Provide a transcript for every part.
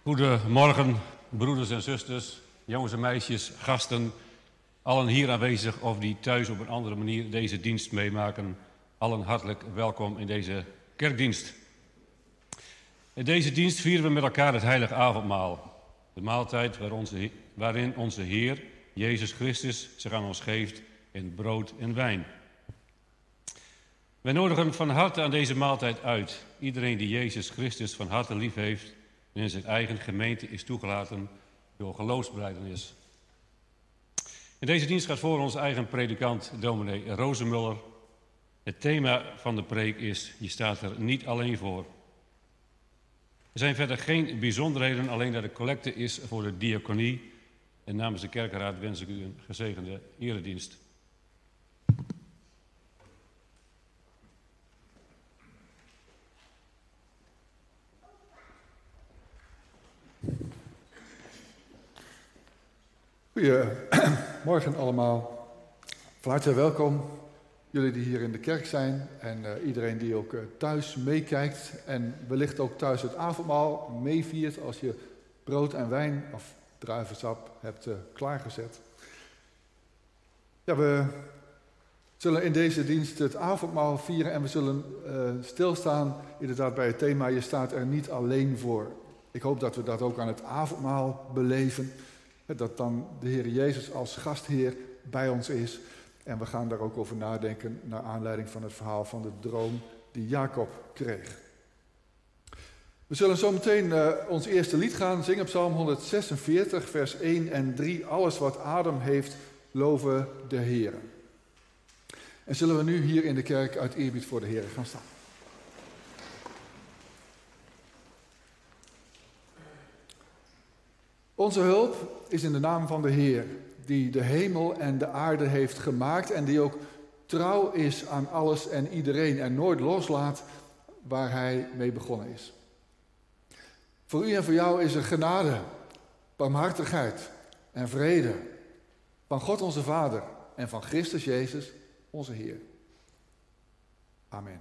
Goedemorgen, broeders en zusters, jongens en meisjes, gasten, allen hier aanwezig of die thuis op een andere manier deze dienst meemaken. Allen hartelijk welkom in deze kerkdienst. In deze dienst vieren we met elkaar het heilige avondmaal. De maaltijd waarin onze Heer, Jezus Christus, zich aan ons geeft in brood en wijn. Wij nodigen van harte aan deze maaltijd uit. Iedereen die Jezus Christus van harte lief heeft en in zijn eigen gemeente is toegelaten door geloofsbelijdenis. In deze dienst gaat voor onze eigen predikant, dominee Rozenmuller. Het thema van de preek is: je staat er niet alleen voor. Er zijn verder geen bijzonderheden, alleen dat de collecte is voor de diaconie. En namens de kerkenraad wens ik u een gezegende eredienst. Goedemorgen allemaal. Van harte welkom. Jullie die hier in de kerk zijn en iedereen die ook thuis meekijkt en wellicht ook thuis het avondmaal meeviert als je brood en wijn of druivensap hebt klaargezet. Ja, we zullen in deze dienst het avondmaal vieren en we zullen stilstaan inderdaad bij het thema: je staat er niet alleen voor. Ik hoop dat we dat ook aan het avondmaal beleven. Dat dan de Heer Jezus als gastheer bij ons is. En we gaan daar ook over nadenken naar aanleiding van het verhaal van de droom die Jacob kreeg. We zullen zo meteen ons eerste lied gaan zingen, Psalm 146, vers 1 en 3. Alles wat adem heeft, loven de Heer. En zullen we nu hier in de kerk uit eerbied voor de Heer gaan staan. Onze hulp is in de naam van de Heer, die de hemel en de aarde heeft gemaakt en die ook trouw is aan alles en iedereen en nooit loslaat waar Hij mee begonnen is. Voor u en voor jou is er genade, barmhartigheid en vrede van God onze Vader en van Christus Jezus onze Heer. Amen.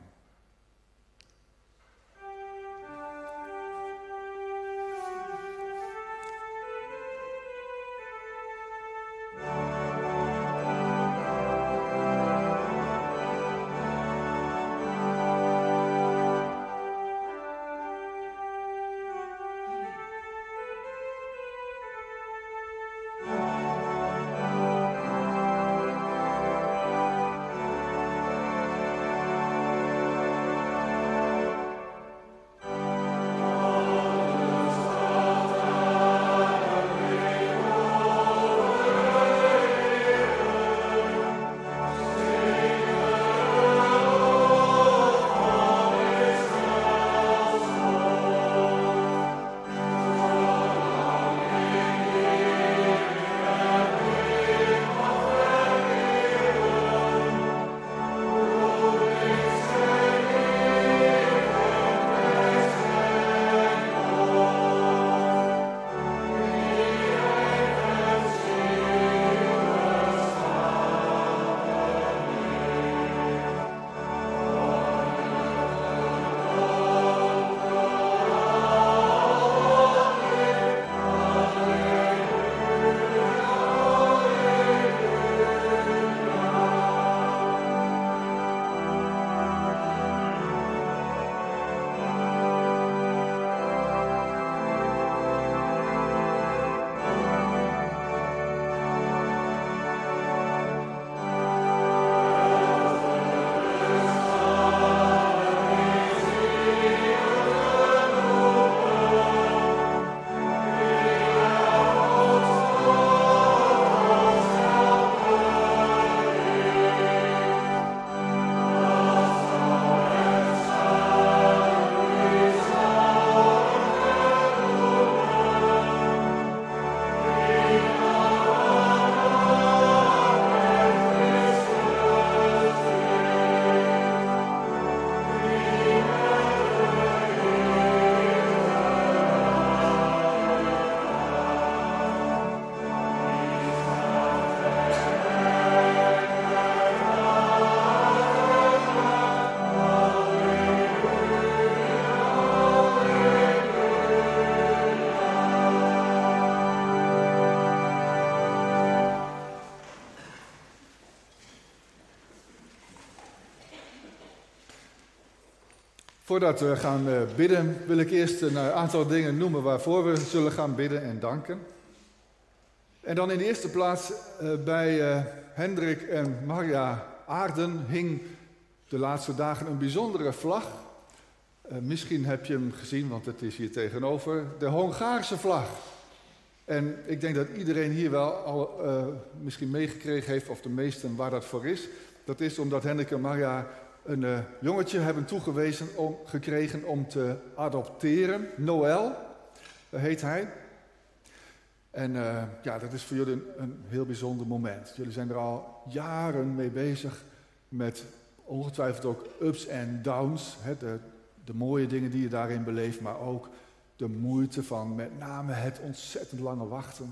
Voordat we gaan bidden, wil ik eerst een aantal dingen noemen waarvoor we zullen gaan bidden en danken. En dan in de eerste plaats bij Hendrik en Maria Aarden hing de laatste dagen een bijzondere vlag. Misschien heb je hem gezien, want het is hier tegenover. De Hongaarse vlag. En ik denk dat iedereen hier wel al misschien meegekregen heeft, of de meesten, waar dat voor is. Dat is omdat Hendrik en Maria een jongetje hebben gekregen om te adopteren. Noël heet hij. En dat is voor jullie een heel bijzonder moment. Jullie zijn er al jaren mee bezig met ongetwijfeld ook ups en downs. De mooie dingen die je daarin beleeft, maar ook de moeite van met name het ontzettend lange wachten.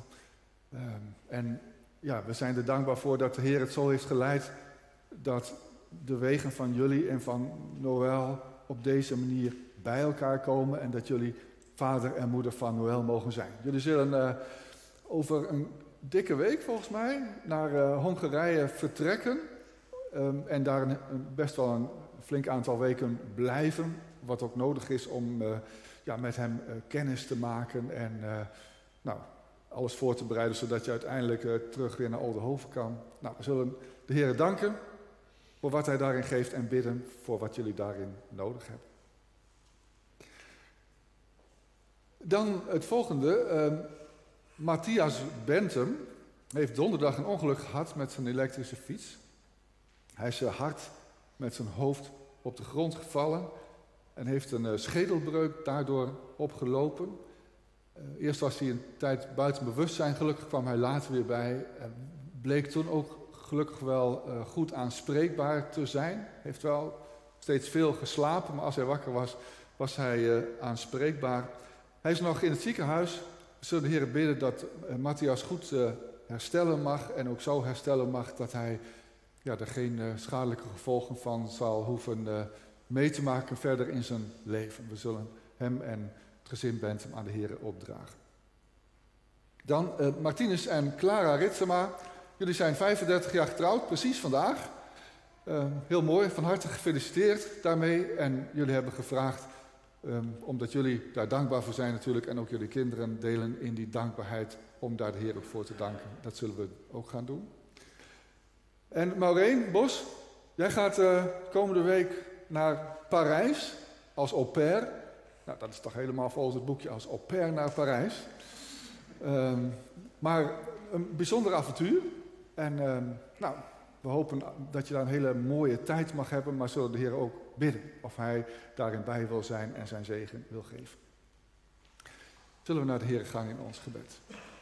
We zijn er dankbaar voor dat de Heer het zo heeft geleid dat de wegen van jullie en van Noël op deze manier bij elkaar komen en dat jullie vader en moeder van Noël mogen zijn. Jullie zullen over een dikke week volgens mij naar Hongarije vertrekken en daar best wel een flink aantal weken blijven, wat ook nodig is om met hem kennis te maken en alles voor te bereiden zodat je uiteindelijk terug weer naar Oldenhoven kan. Nou, we zullen de Heer danken voor wat hij daarin geeft en bidden voor wat jullie daarin nodig hebben. Dan het volgende. Matthias Bentham heeft donderdag een ongeluk gehad met zijn elektrische fiets. Hij is hard met zijn hoofd op de grond gevallen en heeft een schedelbreuk daardoor opgelopen. Eerst was hij een tijd buiten bewustzijn, gelukkig kwam hij later weer bij. Bleek toen ook gelukkig wel goed aanspreekbaar te zijn. Heeft wel steeds veel geslapen, maar als hij wakker was, was hij aanspreekbaar. Hij is nog in het ziekenhuis. We zullen de Heer bidden dat Matthias goed herstellen mag en ook zo herstellen mag dat hij er geen schadelijke gevolgen van zal hoeven mee te maken verder in zijn leven. We zullen hem en het gezin Bentham aan de Heer opdragen. Dan Martinus en Clara Ritsema. Jullie zijn 35 jaar getrouwd, precies vandaag. Heel mooi, van harte gefeliciteerd daarmee. En jullie hebben gevraagd, omdat jullie daar dankbaar voor zijn natuurlijk, en ook jullie kinderen delen in die dankbaarheid om daar de Heer ook voor te danken. Dat zullen we ook gaan doen. En Maureen Bos, jij gaat komende week naar Parijs als au pair. Nou, dat is toch helemaal volgens het boekje, als au pair naar Parijs. Maar een bijzonder avontuur. En we hopen dat je daar een hele mooie tijd mag hebben, maar zullen de Heer ook bidden of hij daarin bij wil zijn en zijn zegen wil geven. Zullen we naar de Heer gaan in ons gebed.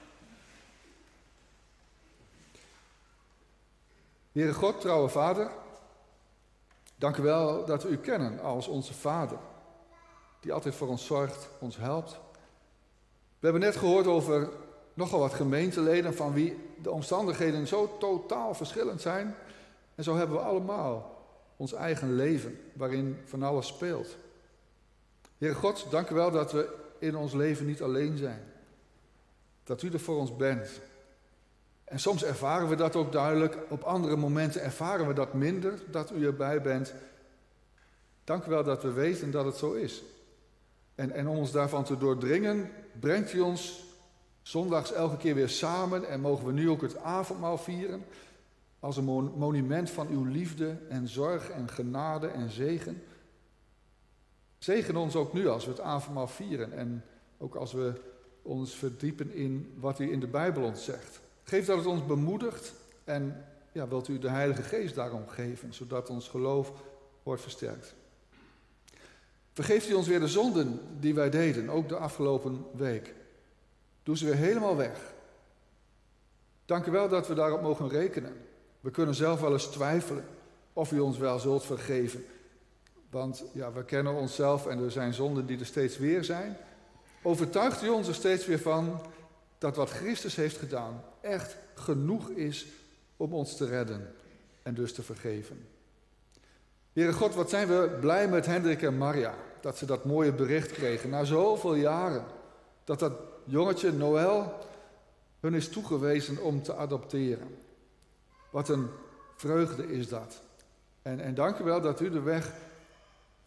Heere God, trouwe Vader, dank u wel dat we u kennen als onze Vader, die altijd voor ons zorgt, ons helpt. We hebben net gehoord over nogal wat gemeenteleden van wie de omstandigheden zo totaal verschillend zijn. En zo hebben we allemaal ons eigen leven, waarin van alles speelt. Heere God, dank u wel dat we in ons leven niet alleen zijn. Dat u er voor ons bent. En soms ervaren we dat ook duidelijk, op andere momenten ervaren we dat minder, dat u erbij bent. Dank u wel dat we weten dat het zo is. En om ons daarvan te doordringen, brengt u ons zondags elke keer weer samen en mogen we nu ook het avondmaal vieren als een monument van uw liefde en zorg en genade en zegen. Zegen ons ook nu als we het avondmaal vieren en ook als we ons verdiepen in wat u in de Bijbel ons zegt. Geef dat het ons bemoedigt en wilt u de Heilige Geest daarom geven, zodat ons geloof wordt versterkt. Vergeeft u ons weer de zonden die wij deden, ook de afgelopen week. Doe ze weer helemaal weg. Dank u wel dat we daarop mogen rekenen. We kunnen zelf wel eens twijfelen of u ons wel zult vergeven. Want we kennen onszelf en er zijn zonden die er steeds weer zijn. Overtuigt u ons er steeds weer van dat wat Christus heeft gedaan echt genoeg is om ons te redden en dus te vergeven. Heere God, wat zijn we blij met Hendrik en Maria, dat ze dat mooie bericht kregen na zoveel jaren. Dat jongetje Noël hun is toegewezen om te adopteren. Wat een vreugde is dat. En dank u wel dat u de weg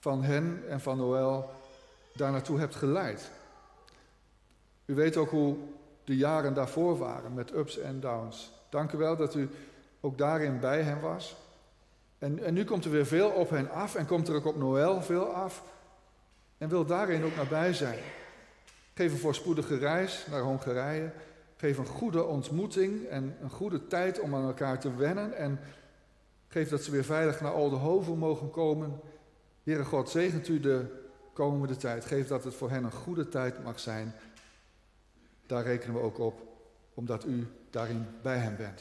van hen en van Noël daar naartoe hebt geleid. U weet ook hoe de jaren daarvoor waren met ups en downs. Dank u wel dat u ook daarin bij hen was. En nu komt er weer veel op hen af en komt er ook op Noël veel af. En wil daarin ook nabij zijn. Geef een voorspoedige reis naar Hongarije. Geef een goede ontmoeting en een goede tijd om aan elkaar te wennen. En geef dat ze weer veilig naar Oldenhoven mogen komen. Heere God, zegent u de komende tijd. Geef dat het voor hen een goede tijd mag zijn. Daar rekenen we ook op, omdat u daarin bij hen bent.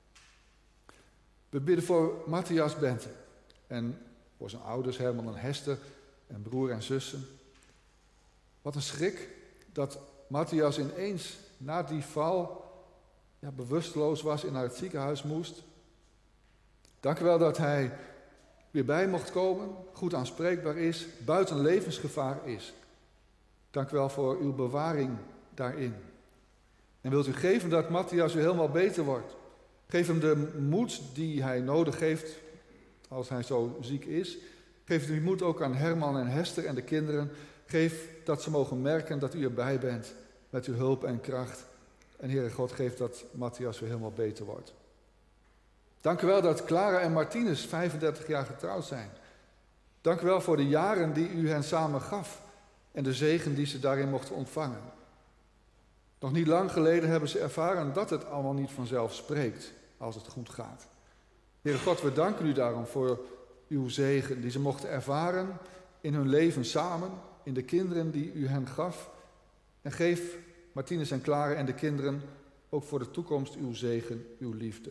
We bidden voor Matthias Bente en voor zijn ouders Herman en Hester en broer en zussen. Wat een schrik dat Matthias ineens na die val bewusteloos was en naar het ziekenhuis moest. Dank u wel dat hij weer bij mocht komen, goed aanspreekbaar is, buiten levensgevaar is. Dank u wel voor uw bewaring daarin. En wilt u geven dat Matthias weer helemaal beter wordt. Geef hem de moed die hij nodig heeft als hij zo ziek is. Geef die moed ook aan Herman en Hester en de kinderen. Geef dat ze mogen merken dat u erbij bent met uw hulp en kracht. En Heere God, geef dat Matthias weer helemaal beter wordt. Dank u wel dat Clara en Martinus 35 jaar getrouwd zijn. Dank u wel voor de jaren die u hen samen gaf en de zegen die ze daarin mochten ontvangen. Nog niet lang geleden hebben ze ervaren dat het allemaal niet vanzelf spreekt als het goed gaat. Heere God, we danken u daarom voor uw zegen die ze mochten ervaren in hun leven samen, in de kinderen die u hen gaf. En geef Martinus en Clara en de kinderen ook voor de toekomst uw zegen, uw liefde.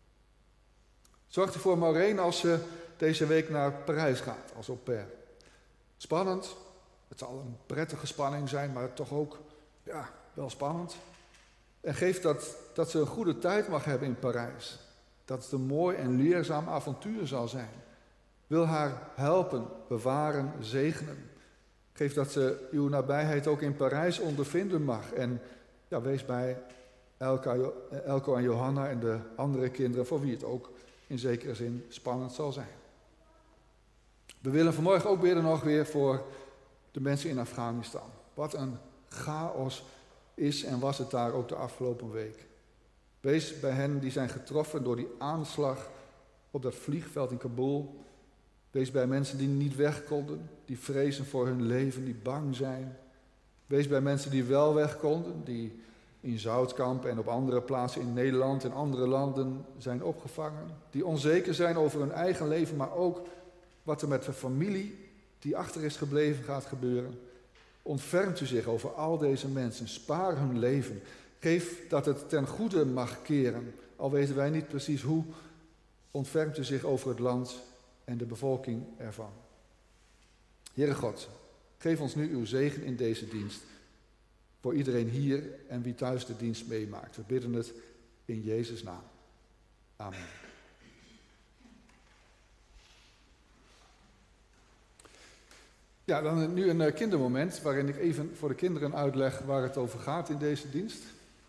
Zorg ervoor Maureen als ze deze week naar Parijs gaat als au pair. Spannend, het zal een prettige spanning zijn, maar toch ook wel spannend. En geef dat ze een goede tijd mag hebben in Parijs. Dat het een mooi en leerzaam avontuur zal zijn. Wil haar helpen, bewaren, zegenen. Geef dat ze uw nabijheid ook in Parijs ondervinden mag. En wees bij Elko en Johanna en de andere kinderen, voor wie het ook in zekere zin spannend zal zijn. We willen vanmorgen ook bidden nog weer voor de mensen in Afghanistan. Wat een chaos is en was het daar ook de afgelopen week. Wees bij hen die zijn getroffen door die aanslag op dat vliegveld in Kabul. Wees bij mensen die niet weg konden, die vrezen voor hun leven, die bang zijn. Wees bij mensen die wel weg konden, die in Zoutkamp en op andere plaatsen in Nederland en andere landen zijn opgevangen. Die onzeker zijn over hun eigen leven, maar ook wat er met de familie die achter is gebleven gaat gebeuren. Ontfermt u zich over al deze mensen, spaar hun leven. Geef dat het ten goede mag keren, al weten wij niet precies hoe. Ontfermt u zich over het land en de bevolking ervan. Heere God, geef ons nu uw zegen in deze dienst. Voor iedereen hier en wie thuis de dienst meemaakt. We bidden het in Jezus' naam. Amen. Ja, dan nu een kindermoment waarin ik even voor de kinderen uitleg waar het over gaat in deze dienst.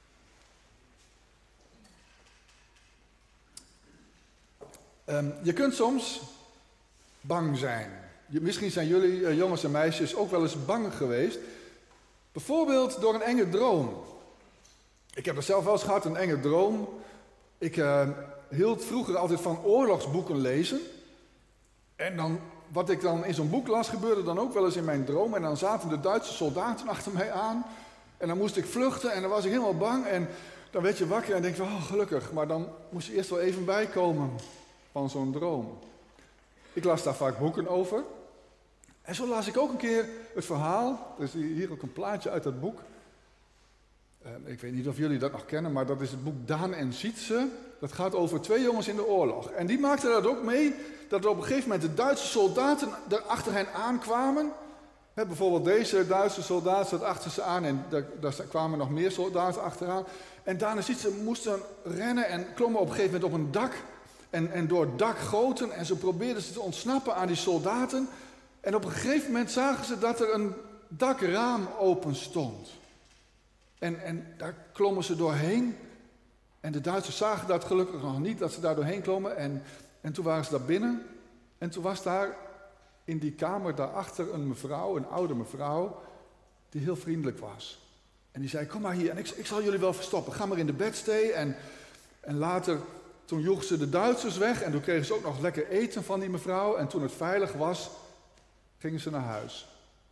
Je kunt soms bang zijn. Misschien zijn jullie jongens en meisjes ook wel eens bang geweest. Bijvoorbeeld door een enge droom. Ik heb er zelf wel eens gehad, een enge droom. Ik hield vroeger altijd van oorlogsboeken lezen. En dan, wat ik dan in zo'n boek las, gebeurde dan ook wel eens in mijn droom. En dan zaten de Duitse soldaten achter mij aan. En dan moest ik vluchten en dan was ik helemaal bang. En dan werd je wakker en denk je, oh gelukkig. Maar dan moest je eerst wel even bijkomen van zo'n droom. Ik las daar vaak boeken over. En zo las ik ook een keer het verhaal. Er is hier ook een plaatje uit dat boek. Ik weet niet of jullie dat nog kennen, maar dat is het boek Daan en Sietse. Dat gaat over 2 jongens in de oorlog. En die maakten dat ook mee, dat op een gegeven moment de Duitse soldaten er achter hen aankwamen. Bijvoorbeeld deze Duitse soldaat zat achter ze aan en daar kwamen nog meer soldaten achteraan. En Daan en Sietse moesten rennen en klommen op een gegeven moment op een dak. En door het dak goten en zo probeerden ze te ontsnappen aan die soldaten. En op een gegeven moment zagen ze dat er een dakraam open stond. En daar klommen ze doorheen. En de Duitsers zagen dat gelukkig nog niet, dat ze daar doorheen klommen. En toen waren ze daar binnen. En toen was daar in die kamer daarachter een mevrouw, een oude mevrouw, die heel vriendelijk was. En die zei, kom maar hier en ik zal jullie wel verstoppen. Ga maar in de bedstee. En later, toen joeg ze de Duitsers weg en toen kregen ze ook nog lekker eten van die mevrouw. En toen het veilig was, gingen ze naar huis.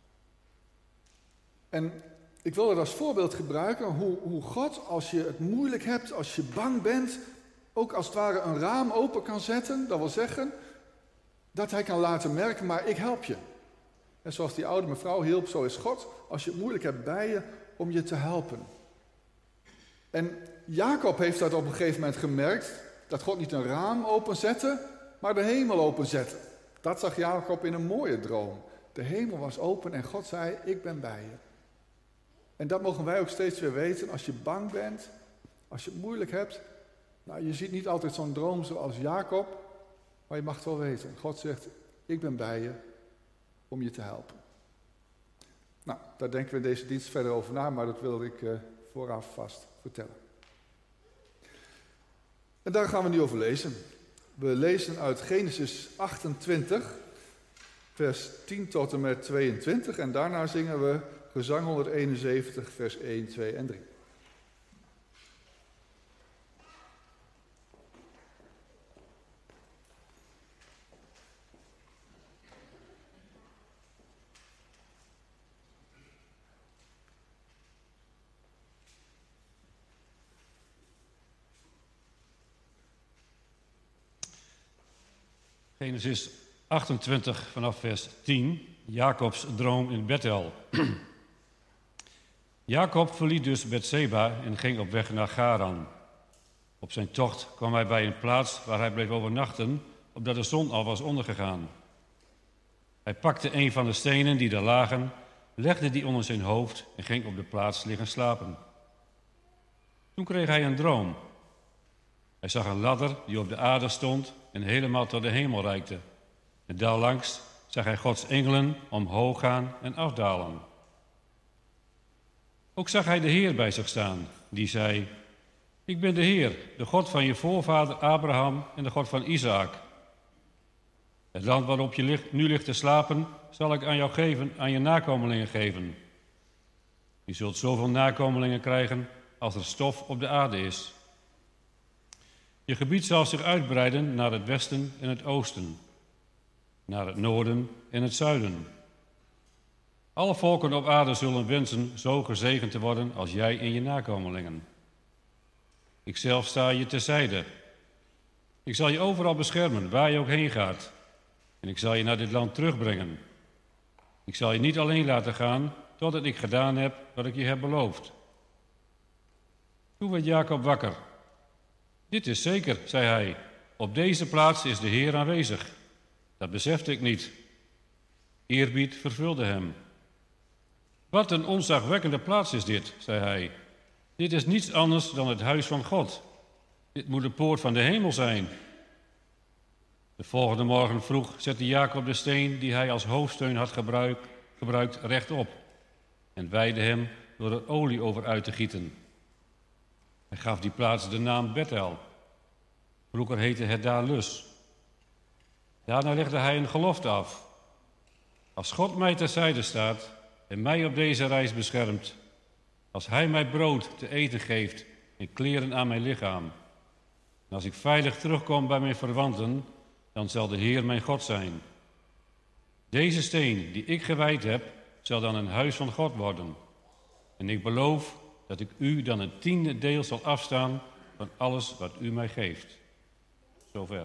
En ik wil het als voorbeeld gebruiken hoe God, als je het moeilijk hebt, als je bang bent, ook als het ware een raam open kan zetten. Dat wil zeggen dat hij kan laten merken, maar ik help je. En zoals die oude mevrouw hielp, zo is God, als je het moeilijk hebt, bij je om je te helpen. En Jacob heeft dat op een gegeven moment gemerkt, dat God niet een raam openzette, maar de hemel openzette. Dat zag Jacob in een mooie droom. De hemel was open en God zei, ik ben bij je. En dat mogen wij ook steeds weer weten, als je bang bent, als je het moeilijk hebt. Nou, je ziet niet altijd zo'n droom zoals Jacob, maar je mag het wel weten. God zegt, ik ben bij je om je te helpen. Nou, daar denken we in deze dienst verder over na, maar dat wilde ik vooraf vast vertellen. En daar gaan we nu over lezen. We lezen uit Genesis 28, vers 10 tot en met 22. En daarna zingen we gezang 171, vers 1, 2 en 3. Genesis 28 vanaf vers 10, Jacobs droom in Bethel. Jacob verliet dus Bethseba en ging op weg naar Garan. Op zijn tocht kwam hij bij een plaats waar hij bleef overnachten, opdat de zon al was ondergegaan. Hij pakte een van de stenen die daar lagen, legde die onder zijn hoofd en ging op de plaats liggen slapen. Toen kreeg hij een droom. Hij zag een ladder die op de aarde stond en helemaal tot de hemel reikte. En daarlangs zag hij Gods engelen omhoog gaan en afdalen. Ook zag hij de Heer bij zich staan, die zei, ik ben de Heer, de God van je voorvader Abraham en de God van Isaac. Het land waarop je nu ligt te slapen, zal ik aan jou geven, aan je nakomelingen geven. Je zult zoveel nakomelingen krijgen als er stof op de aarde is. Je gebied zal zich uitbreiden naar het westen en het oosten, naar het noorden en het zuiden. Alle volken op aarde zullen wensen zo gezegend te worden als jij en je nakomelingen. Ikzelf sta je terzijde. Ik zal je overal beschermen, waar je ook heen gaat. En ik zal je naar dit land terugbrengen. Ik zal je niet alleen laten gaan, totdat ik gedaan heb wat ik je heb beloofd. Toen werd Jacob wakker. Dit is zeker, zei hij. Op deze plaats is de Heer aanwezig. Dat besefte ik niet. Eerbied vervulde hem. Wat een ontzagwekkende plaats is dit, zei hij. Dit is niets anders dan het huis van God. Dit moet de poort van de hemel zijn. De volgende morgen vroeg zette Jacob de steen die hij als hoofdsteun had gebruikt rechtop en wijdde hem door er olie over uit te gieten. Hij gaf die plaats de naam Bethel. Vroeger heette het daar Lus. Daarna legde hij een gelofte af. Als God mij terzijde staat en mij op deze reis beschermt, als hij mij brood te eten geeft en kleren aan mijn lichaam, en als ik veilig terugkom bij mijn verwanten, dan zal de Heer mijn God zijn. Deze steen die ik gewijd heb, zal dan een huis van God worden. En ik beloof dat ik u dan een 10e deel zal afstaan van alles wat u mij geeft. Zover.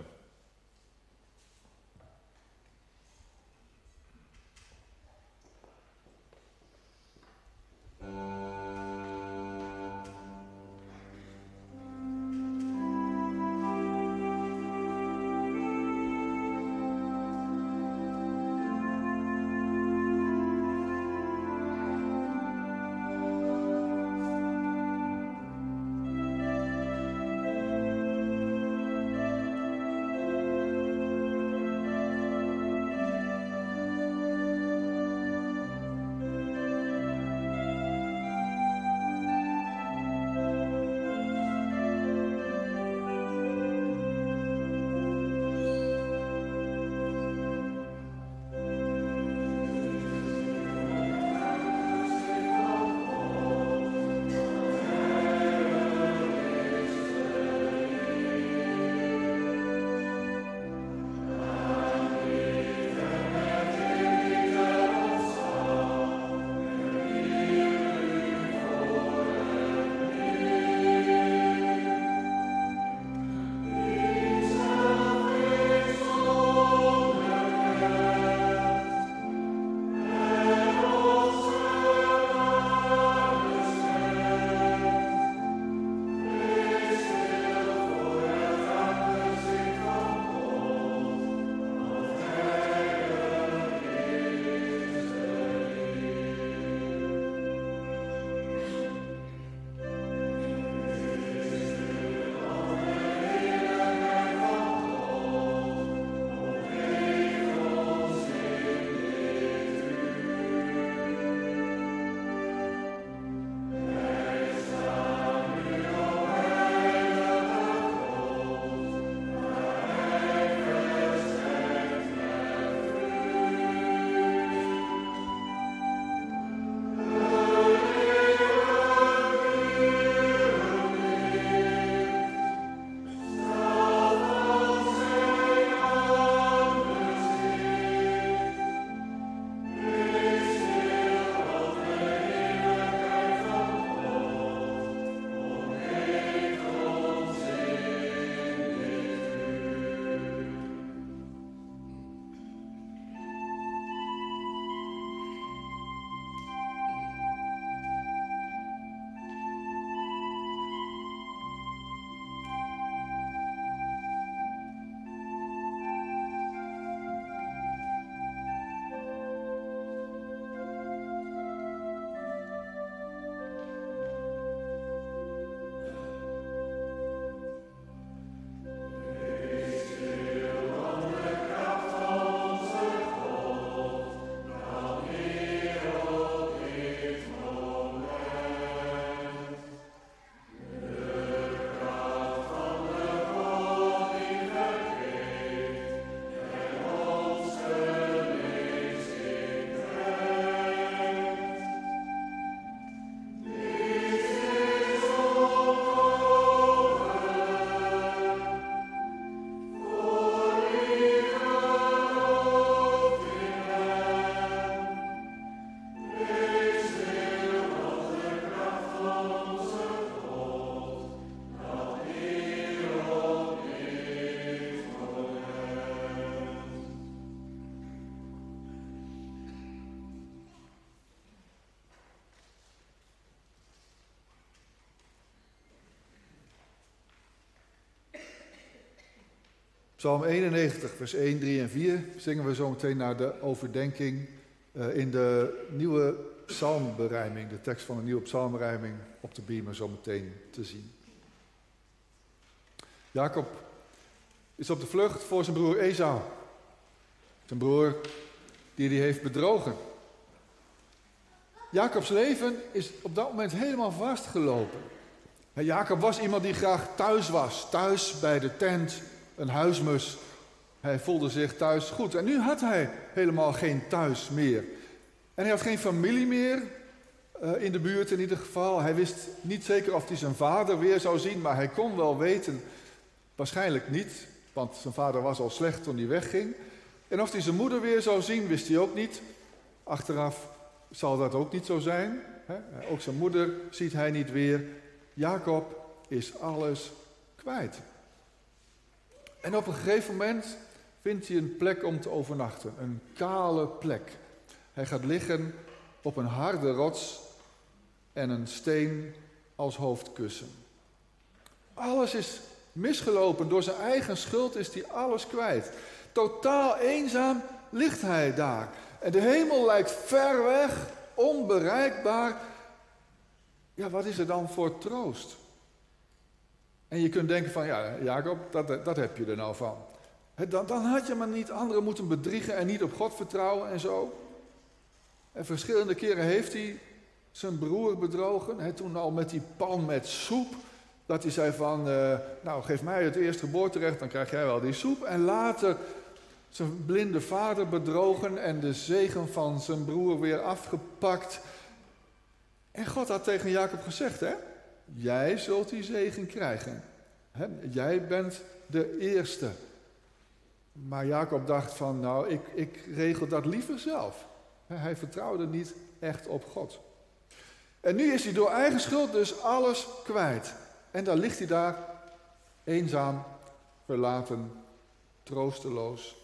Psalm 91, vers 1, 3 en 4 zingen we zo meteen naar de overdenking in de nieuwe psalmberijming. De tekst van de nieuwe psalmberijming op de beamer zo meteen te zien. Jacob is op de vlucht voor zijn broer Esau. Zijn broer die hij heeft bedrogen. Jacobs leven is op dat moment helemaal vastgelopen. Jacob was iemand die graag thuis was. Thuis bij de tent, een huismus. Hij voelde zich thuis goed. En nu had hij helemaal geen thuis meer. En hij had geen familie meer, in de buurt in ieder geval. Hij wist niet zeker of hij zijn vader weer zou zien, maar hij kon wel weten, waarschijnlijk niet, want zijn vader was al slecht toen hij wegging. En of hij zijn moeder weer zou zien, wist hij ook niet. Achteraf zal dat ook niet zo zijn. Ook zijn moeder ziet hij niet weer. Jacob is alles kwijt. En op een gegeven moment vindt hij een plek om te overnachten. Een kale plek. Hij gaat liggen op een harde rots en een steen als hoofdkussen. Alles is misgelopen. Door zijn eigen schuld is hij alles kwijt. Totaal eenzaam ligt hij daar. En de hemel lijkt ver weg, onbereikbaar. Ja, wat is er dan voor troost? En je kunt denken van, ja, Jacob, dat heb je er nou van. Dan had je maar niet anderen moeten bedriegen en niet op God vertrouwen en zo. En verschillende keren heeft hij zijn broer bedrogen. Toen al met die pan met soep. Dat hij zei van, nou geef mij het eerstgeboorterecht, dan krijg jij wel die soep. En later zijn blinde vader bedrogen en de zegen van zijn broer weer afgepakt. En God had tegen Jacob gezegd, jij zult die zegen krijgen. Jij bent de eerste. Maar Jacob dacht van, nou, ik regel dat liever zelf. Hij vertrouwde niet echt op God. En nu is hij door eigen schuld dus alles kwijt. En dan ligt hij daar, eenzaam, verlaten, troosteloos.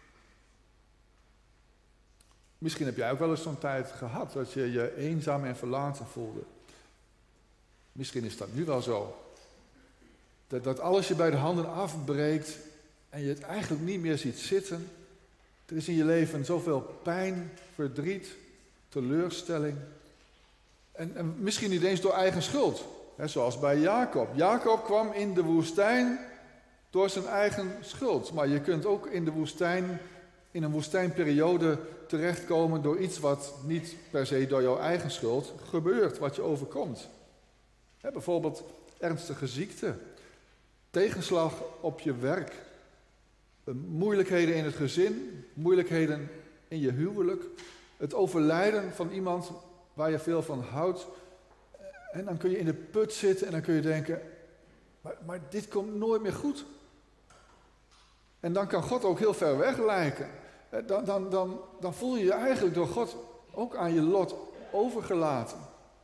Misschien heb jij ook wel eens zo'n tijd gehad dat je je eenzaam en verlaten voelde. Misschien is dat nu wel zo. Dat alles je bij de handen afbreekt en je het eigenlijk niet meer ziet zitten. Er is in je leven zoveel pijn, verdriet, teleurstelling. En misschien niet eens door eigen schuld. Zoals bij Jacob. Jacob kwam in de woestijn door zijn eigen schuld. Maar je kunt ook in de woestijn, in een woestijnperiode terechtkomen door iets wat niet per se door jouw eigen schuld gebeurt, wat je overkomt. Bijvoorbeeld ernstige ziekte, tegenslag op je werk, moeilijkheden in het gezin, moeilijkheden in je huwelijk, het overlijden van iemand waar je veel van houdt. En dan kun je in de put zitten en dan kun je denken, maar dit komt nooit meer goed. En dan kan God ook heel ver weg lijken. Dan voel je je eigenlijk door God ook aan je lot overgelaten.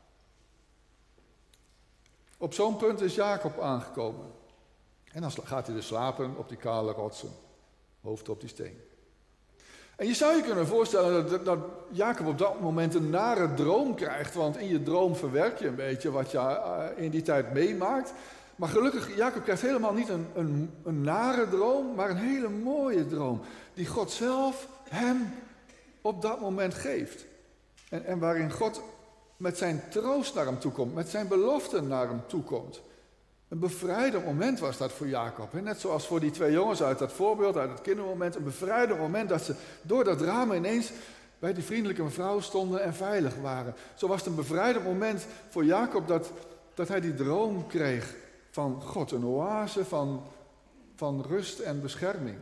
Op zo'n punt is Jacob aangekomen. En dan gaat hij dus slapen op die kale rotsen, hoofd op die steen. En je zou je kunnen voorstellen dat Jacob op dat moment een nare droom krijgt. Want in je droom verwerk je een beetje wat je in die tijd meemaakt. Maar gelukkig, Jacob krijgt helemaal niet een nare droom, maar een hele mooie droom. Die God zelf hem op dat moment geeft. En waarin God met zijn troost naar hem toekomt, met zijn beloften naar hem toekomt. Een bevrijdend moment was dat voor Jacob. Net zoals voor die twee jongens uit dat voorbeeld, uit het kindermoment. Een bevrijdend moment dat ze door dat raam ineens bij die vriendelijke mevrouw stonden en veilig waren. Zo was het een bevrijdend moment voor Jacob dat hij die droom kreeg van God. Een oase van rust en bescherming.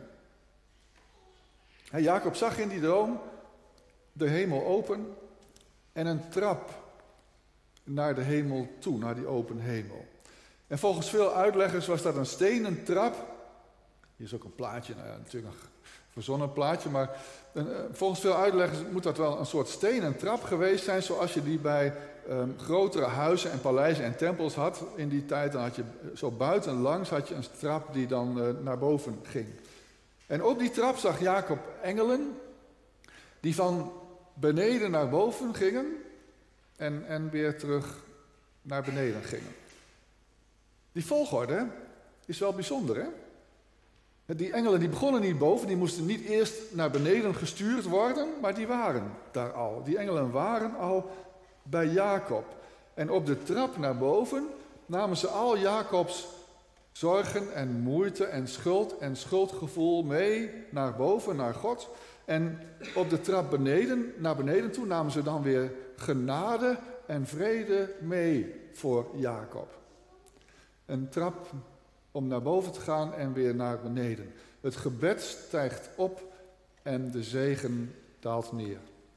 Jacob zag in die droom de hemel open en een trap naar de hemel toe, naar die open hemel. En volgens veel uitleggers was dat een stenen trap. Hier is ook een plaatje, natuurlijk een verzonnen plaatje, maar volgens veel uitleggers moet dat wel een soort stenen trap geweest zijn, zoals je die bij grotere huizen en paleizen en tempels had in die tijd. Dan had je zo buitenlangs had je een trap die dan naar boven ging. En op die trap zag Jacob engelen die van beneden naar boven gingen en weer terug naar beneden gingen. Die volgorde is wel bijzonder, hè? Die engelen die begonnen niet boven, die moesten niet eerst naar beneden gestuurd worden, maar die waren daar al. Die engelen waren al bij Jacob. En op de trap naar boven namen ze al Jacobs zorgen en moeite en schuld en schuldgevoel mee naar boven, naar God. En op de trap naar beneden toe namen ze dan weer genade en vrede mee voor Jacob. Een trap om naar boven te gaan en weer naar beneden. Het gebed stijgt op en de zegen daalt neer.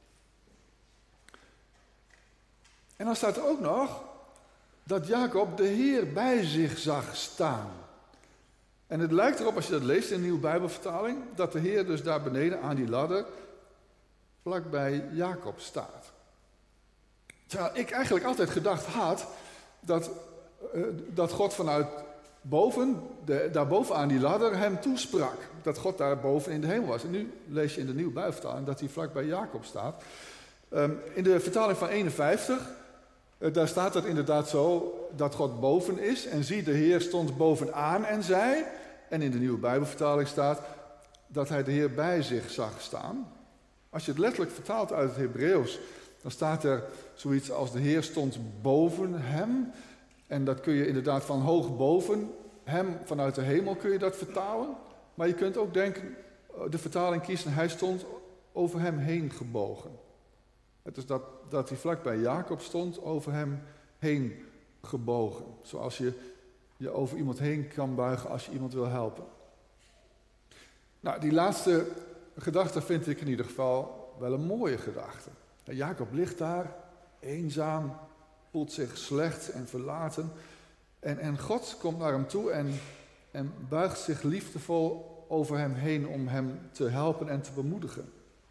En dan staat er ook nog dat Jacob de Heer bij zich zag staan. En het lijkt erop, als je dat leest in de Nieuwe Bijbelvertaling, dat de Heer dus daar beneden aan die ladder vlakbij Jacob staat. Terwijl ik eigenlijk altijd gedacht had dat God vanuit daarboven aan die ladder hem toesprak. Dat God daar boven in de hemel was. En nu lees je in de Nieuwe Bijbelvertaling dat hij vlakbij Jacob staat. In de vertaling van 51, daar staat het inderdaad zo dat God boven is. En zie, de Heer stond bovenaan en zei. En in de Nieuwe Bijbelvertaling staat dat hij de Heer bij zich zag staan. Als je het letterlijk vertaalt uit het Hebreeuws, dan staat er zoiets als de Heer stond boven hem. En dat kun je inderdaad van hoog boven hem, vanuit de hemel kun je dat vertalen. Maar je kunt ook denken, de vertaling kiezen, hij stond over hem heen gebogen. Het is dat hij vlak bij Jacob stond, over hem heen gebogen. Zoals je je over iemand heen kan buigen als je iemand wil helpen. Nou, die laatste gedachte vind ik in ieder geval wel een mooie gedachte. Jacob ligt daar, eenzaam, voelt zich slecht en verlaten. En God komt naar hem toe en buigt zich liefdevol over hem heen om hem te helpen en te bemoedigen.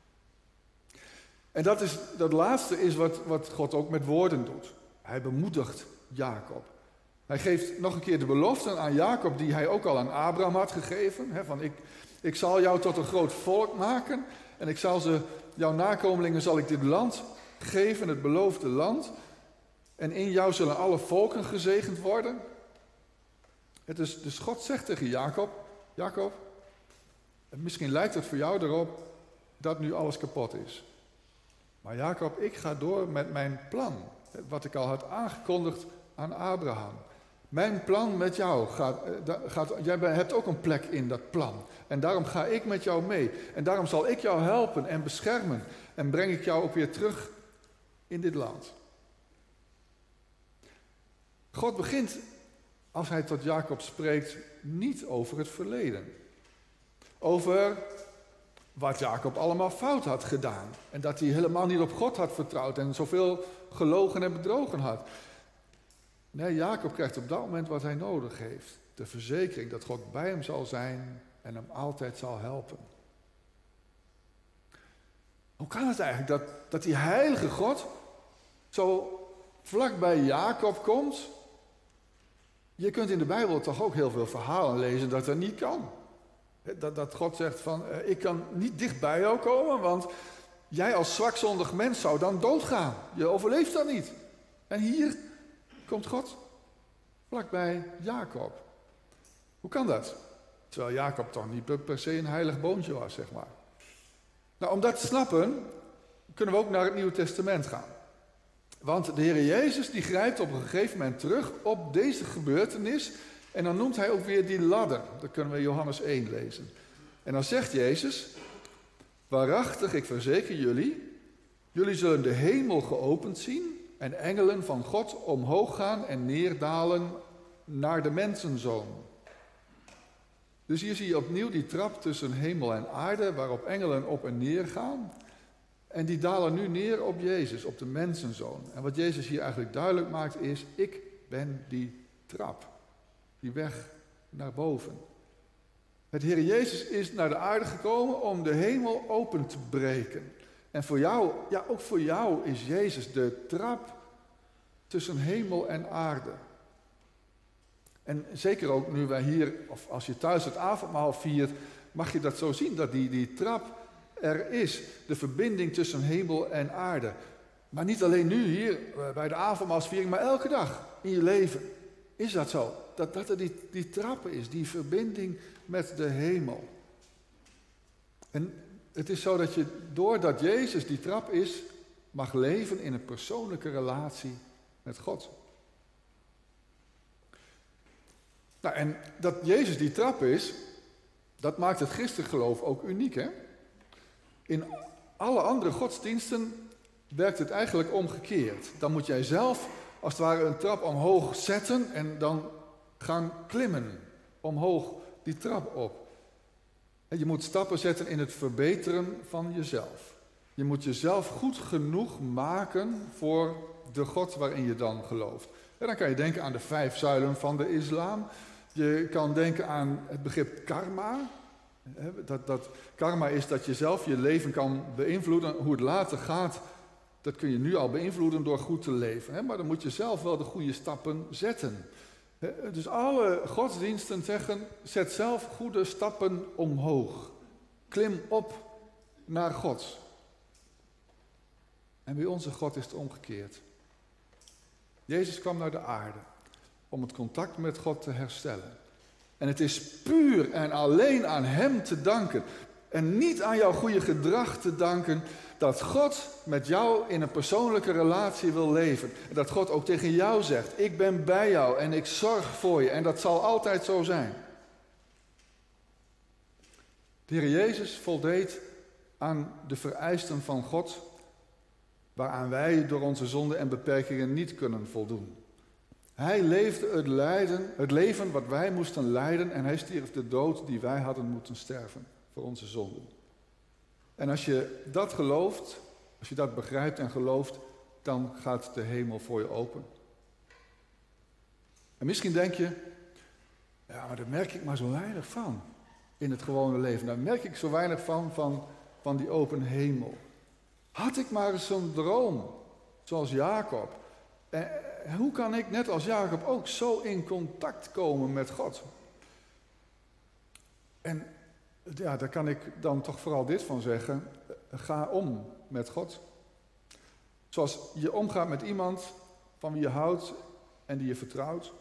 En dat laatste is wat God ook met woorden doet. Hij bemoedigt Jacob. Hij geeft nog een keer de beloften aan Jacob die hij ook al aan Abraham had gegeven. Van ik zal jou tot een groot volk maken en ik zal jouw nakomelingen zal ik dit land geven, het beloofde land. En in jou zullen alle volken gezegend worden. Dus God zegt tegen Jacob, misschien lijkt het voor jou erop dat nu alles kapot is. Maar Jacob, ik ga door met mijn plan, wat ik al had aangekondigd aan Abraham. Mijn plan met jou jij hebt ook een plek in dat plan. En daarom ga ik met jou mee. En daarom zal ik jou helpen en beschermen. En breng ik jou ook weer terug in dit land. God begint, als hij tot Jacob spreekt, niet over het verleden. Over wat Jacob allemaal fout had gedaan. En dat hij helemaal niet op God had vertrouwd en zoveel gelogen en bedrogen had. Nee, Jacob krijgt op dat moment wat hij nodig heeft. De verzekering dat God bij hem zal zijn en hem altijd zal helpen. Hoe kan het eigenlijk dat die heilige God zo vlak bij Jacob komt? Je kunt in de Bijbel toch ook heel veel verhalen lezen dat dat niet kan. Dat God zegt van, ik kan niet dicht bij jou komen, want jij als zwakzondig mens zou dan doodgaan. Je overleeft dat niet. En hier komt God vlakbij Jacob. Hoe kan dat? Terwijl Jacob toch niet per se een heilig boontje was, zeg maar. Nou, om dat te snappen, kunnen we ook naar het Nieuwe Testament gaan. Want de Heer Jezus die grijpt op een gegeven moment terug op deze gebeurtenis. En dan noemt hij ook weer die ladder. Dat kunnen we in Johannes 1 lezen. En dan zegt Jezus, waarachtig, ik verzeker jullie, jullie zullen de hemel geopend zien en engelen van God omhoog gaan en neerdalen naar de mensenzoon. Dus hier zie je opnieuw die trap tussen hemel en aarde, waarop engelen op en neer gaan. En die dalen nu neer op Jezus, op de mensenzoon. En wat Jezus hier eigenlijk duidelijk maakt is, ik ben die trap. Die weg naar boven. Het Heer Jezus is naar de aarde gekomen om de hemel open te breken. En voor jou, ja ook voor jou is Jezus de trap tussen hemel en aarde. En zeker ook nu wij hier, of als je thuis het avondmaal viert, mag je dat zo zien, dat die trap er is. De verbinding tussen hemel en aarde. Maar niet alleen nu hier bij de avondmaalsviering, maar elke dag in je leven is dat zo. Dat er die trap is, die verbinding met de hemel. En het is zo dat je, doordat Jezus die trap is, mag leven in een persoonlijke relatie met God. Nou, en dat Jezus die trap is, dat maakt het christelijk geloof ook uniek, hè? In alle andere godsdiensten werkt het eigenlijk omgekeerd. Dan moet jij zelf als het ware een trap omhoog zetten en dan gaan klimmen omhoog die trap op. En je moet stappen zetten in het verbeteren van jezelf. Je moet jezelf goed genoeg maken voor de God waarin je dan gelooft. En dan kan je denken aan de 5 zuilen van de islam. Je kan denken aan het begrip karma. Dat karma is dat je zelf je leven kan beïnvloeden. Hoe het later gaat, dat kun je nu al beïnvloeden door goed te leven. Maar dan moet je zelf wel de goede stappen zetten. Dus alle godsdiensten zeggen, zet zelf goede stappen omhoog. Klim op naar God. En bij onze God is het omgekeerd. Jezus kwam naar de aarde om het contact met God te herstellen. En het is puur en alleen aan Hem te danken. En niet aan jouw goede gedrag te danken, dat God met jou in een persoonlijke relatie wil leven. En dat God ook tegen jou zegt, ik ben bij jou en ik zorg voor je. En dat zal altijd zo zijn. De Heer Jezus voldeed aan de vereisten van God, waaraan wij door onze zonden en beperkingen niet kunnen voldoen. Hij leefde het leven wat wij moesten lijden en hij stierf de dood die wij hadden moeten sterven voor onze zonden. En als je dat gelooft, als je dat begrijpt en gelooft, dan gaat de hemel voor je open. En misschien denk je, ja, maar daar merk ik maar zo weinig van in het gewone leven. Daar merk ik zo weinig van die open hemel. Had ik maar eens zo'n droom, zoals Jacob. Hoe kan ik net als Jacob ook zo in contact komen met God? En ja, daar kan ik dan toch vooral dit van zeggen. Ga om met God. Zoals je omgaat met iemand van wie je houdt en die je vertrouwt.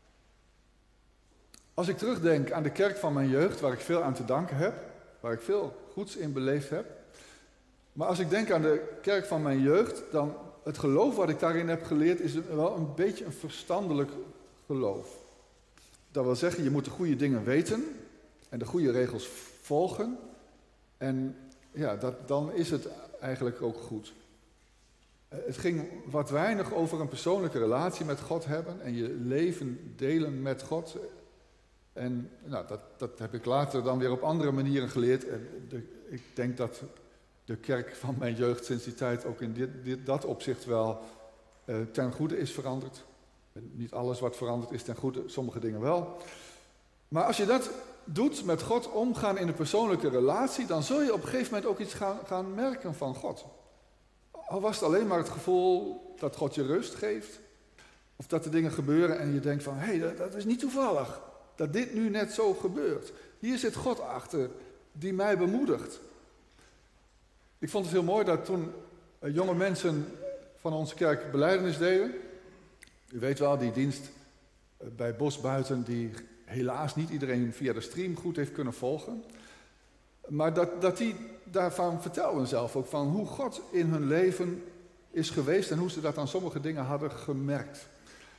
Als ik terugdenk aan de kerk van mijn jeugd, waar ik veel aan te danken heb, waar ik veel goeds in beleefd heb. Maar als ik denk aan de kerk van mijn jeugd, dan het geloof wat ik daarin heb geleerd is wel een beetje een verstandelijk geloof. Dat wil zeggen, je moet de goede dingen weten en de goede regels volgen. En ja, dan is het eigenlijk ook goed. Het ging wat weinig over een persoonlijke relatie met God hebben en je leven delen met God. En nou, dat heb ik later dan weer op andere manieren geleerd. Ik denk dat de kerk van mijn jeugd sinds die tijd ook in dat opzicht wel ten goede is veranderd. Niet alles wat veranderd is ten goede, sommige dingen wel. Maar als je dat doet, met God omgaan in een persoonlijke relatie, dan zul je op een gegeven moment ook iets gaan merken van God. Al was het alleen maar het gevoel dat God je rust geeft. Of dat er dingen gebeuren en je denkt van, hé, dat is niet toevallig. Dat dit nu net zo gebeurt. Hier zit God achter, die mij bemoedigt. Ik vond het heel mooi dat toen jonge mensen van onze kerk belijdenis deden. U weet wel, die dienst bij Bosbuiten, die helaas niet iedereen via de stream goed heeft kunnen volgen. Maar dat die daarvan vertelden zelf ook van hoe God in hun leven is geweest en hoe ze dat aan sommige dingen hadden gemerkt.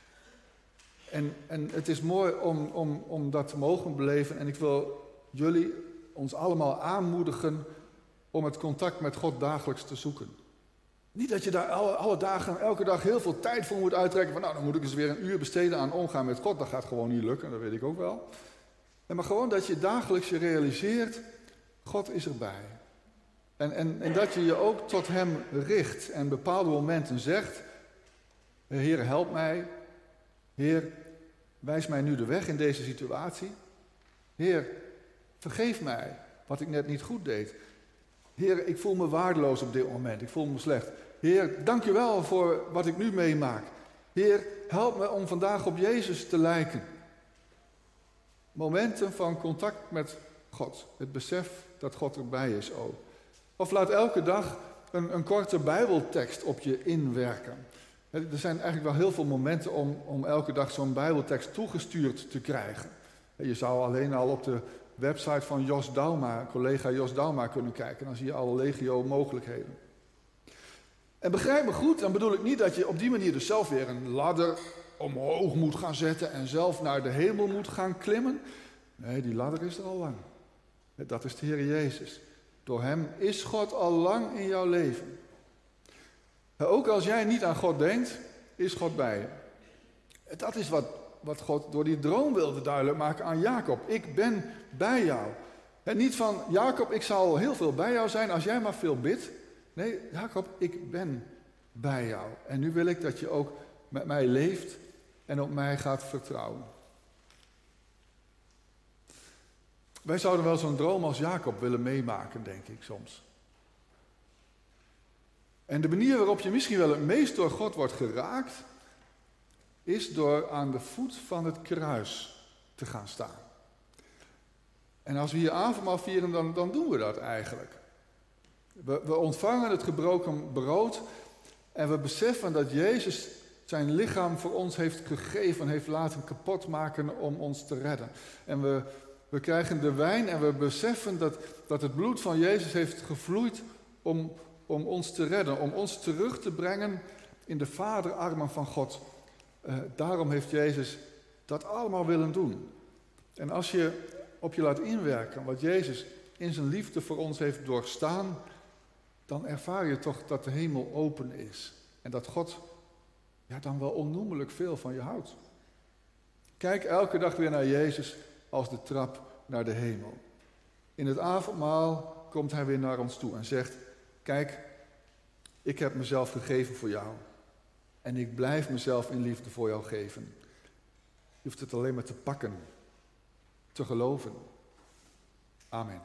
En het is mooi om dat te mogen beleven. En ik wil jullie, ons allemaal aanmoedigen om het contact met God dagelijks te zoeken. Niet dat je daar alle dagen, elke dag heel veel tijd voor moet uittrekken. Van nou, dan moet ik eens weer een uur besteden aan omgaan met God. Dat gaat gewoon niet lukken, dat weet ik ook wel. Maar gewoon dat je dagelijks je realiseert, God is erbij. En dat je je ook tot hem richt en bepaalde momenten zegt, Heer, help mij. Heer, wijs mij nu de weg in deze situatie. Heer, vergeef mij wat ik net niet goed deed. Heer, ik voel me waardeloos op dit moment. Ik voel me slecht. Heer, dank je wel voor wat ik nu meemaak. Heer, help me om vandaag op Jezus te lijken. Momenten van contact met God. Het besef dat God erbij is ook. Of laat elke dag een korte Bijbeltekst op je inwerken. Er zijn eigenlijk wel heel veel momenten om elke dag zo'n Bijbeltekst toegestuurd te krijgen. Je zou alleen al op de website van Jos Dauma, collega Jos Dauma, kunnen kijken. Dan zie je alle legio mogelijkheden. En begrijp me goed, dan bedoel ik niet dat je op die manier dus zelf weer een ladder omhoog moet gaan zetten en zelf naar de hemel moet gaan klimmen. Nee, die ladder is er al lang. Dat is de Heer Jezus. Door hem is God al lang in jouw leven. Ook als jij niet aan God denkt, is God bij je. Dat is wat God door die droom wilde duidelijk maken aan Jacob. Ik ben bij jou. En niet van, Jacob, ik zal heel veel bij jou zijn als jij maar veel bidt. Nee, Jacob, ik ben bij jou. En nu wil ik dat je ook met mij leeft en op mij gaat vertrouwen. Wij zouden wel zo'n droom als Jacob willen meemaken, denk ik soms. En de manier waarop je misschien wel het meest door God wordt geraakt, is door aan de voet van het kruis te gaan staan. En als we hier avondmaal vieren, dan doen we dat eigenlijk. We ontvangen het gebroken brood en we beseffen dat Jezus zijn lichaam voor ons heeft gegeven, heeft laten kapotmaken om ons te redden. En we krijgen de wijn en we beseffen dat het bloed van Jezus heeft gevloeid om ons te redden, om ons terug te brengen in de vaderarmen van God. Daarom heeft Jezus dat allemaal willen doen. En als je op je laat inwerken wat Jezus in zijn liefde voor ons heeft doorstaan, dan ervaar je toch dat de hemel open is. En dat God dan wel onnoemelijk veel van je houdt. Kijk elke dag weer naar Jezus als de trap naar de hemel. In het avondmaal komt hij weer naar ons toe en zegt, kijk, ik heb mezelf gegeven voor jou. En ik blijf mezelf in liefde voor jou geven. Je hoeft het alleen maar te pakken, te geloven. Amen.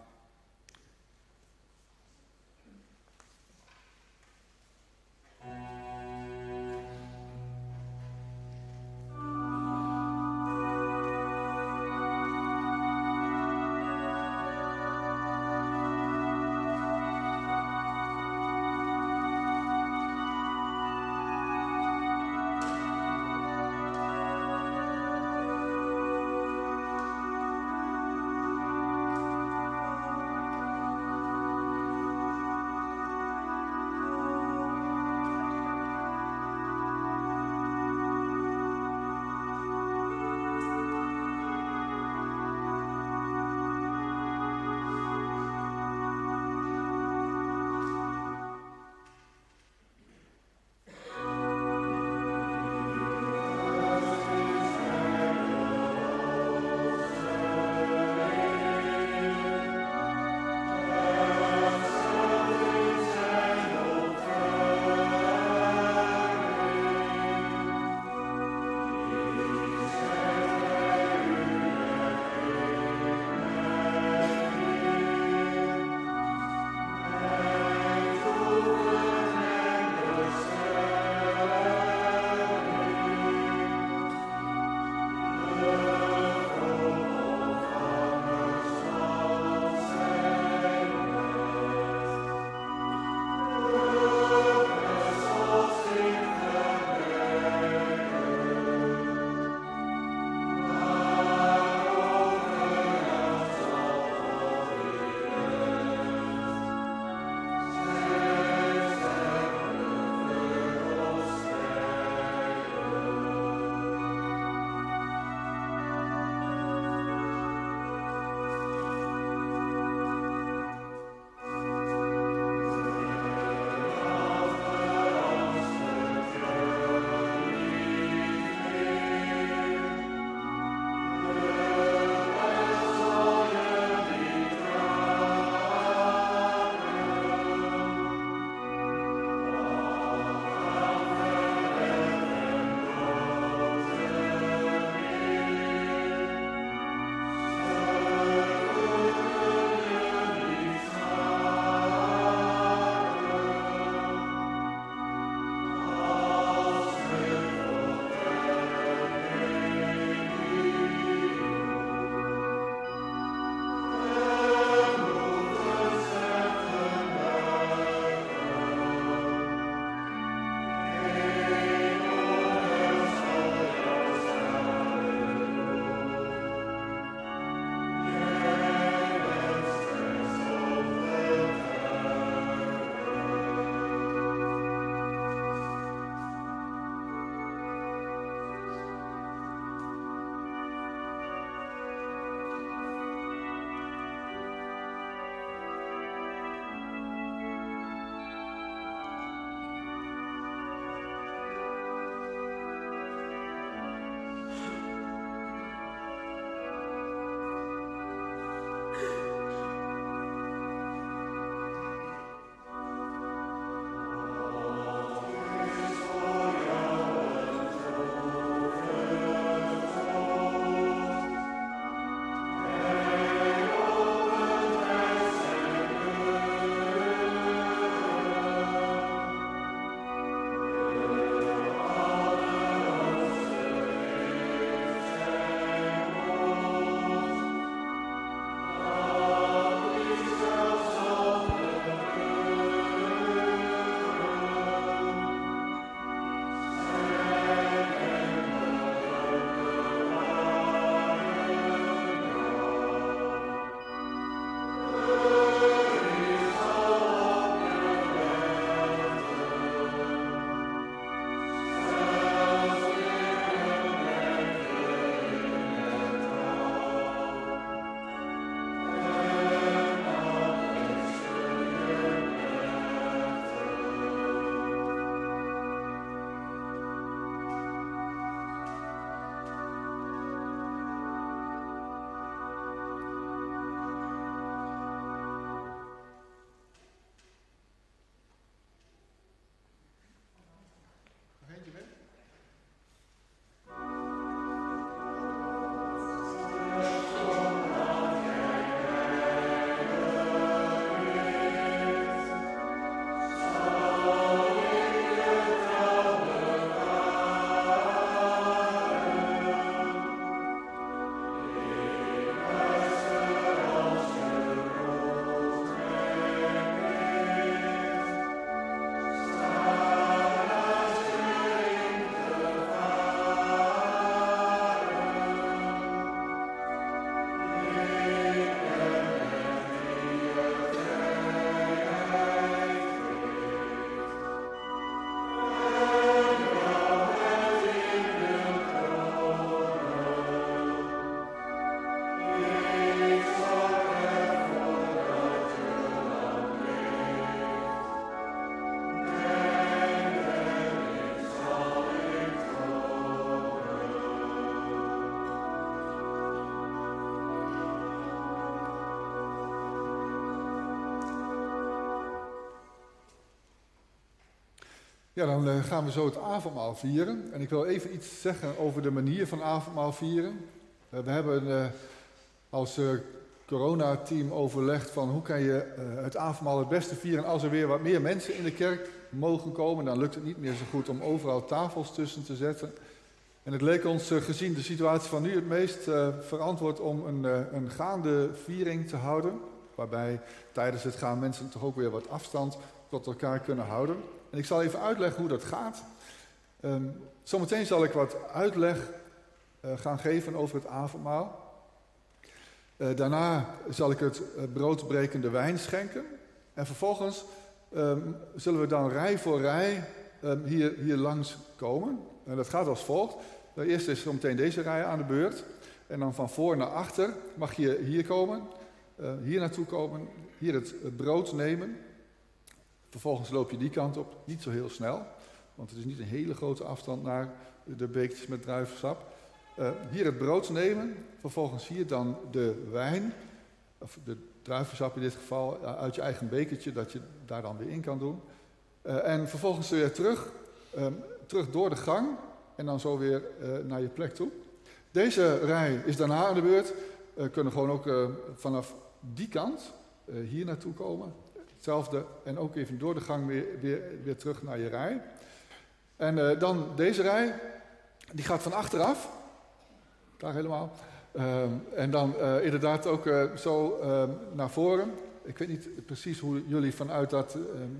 Ja, dan gaan we zo het avondmaal vieren. En ik wil even iets zeggen over de manier van avondmaal vieren. We hebben als coronateam overlegd van hoe kan je het avondmaal het beste vieren als er weer wat meer mensen in de kerk mogen komen. Dan lukt het niet meer zo goed om overal tafels tussen te zetten. En het leek ons, gezien de situatie van nu, het meest verantwoord om een gaande viering te houden. Waarbij tijdens het gaan mensen toch ook weer wat afstand tot elkaar kunnen houden. En ik zal even uitleggen hoe dat gaat. Zometeen zal ik wat uitleg gaan geven over het avondmaal. Daarna zal ik het broodbrekende wijn schenken. En vervolgens zullen we dan rij voor rij hier langs komen. En dat gaat als volgt. Eerst is zometeen deze rij aan de beurt. En dan van voor naar achter mag je hier komen. Hier naartoe komen. Hier het brood nemen. Vervolgens loop je die kant op. Niet zo heel snel. Want het is niet een hele grote afstand naar de bekertjes met druivensap. Hier het brood nemen. Vervolgens hier dan de wijn. Of de druivensap in dit geval. Uit je eigen bekertje. Dat je daar dan weer in kan doen. En vervolgens weer terug door de gang. En dan zo weer naar je plek toe. Deze rij is daarna aan de beurt. Kunnen gewoon ook vanaf die kant hier naartoe komen. Hetzelfde. En ook even door de gang weer terug naar je rij. En dan deze rij. Die gaat van achteraf. Daar helemaal. En dan inderdaad ook zo naar voren. Ik weet niet precies hoe jullie vanuit dat...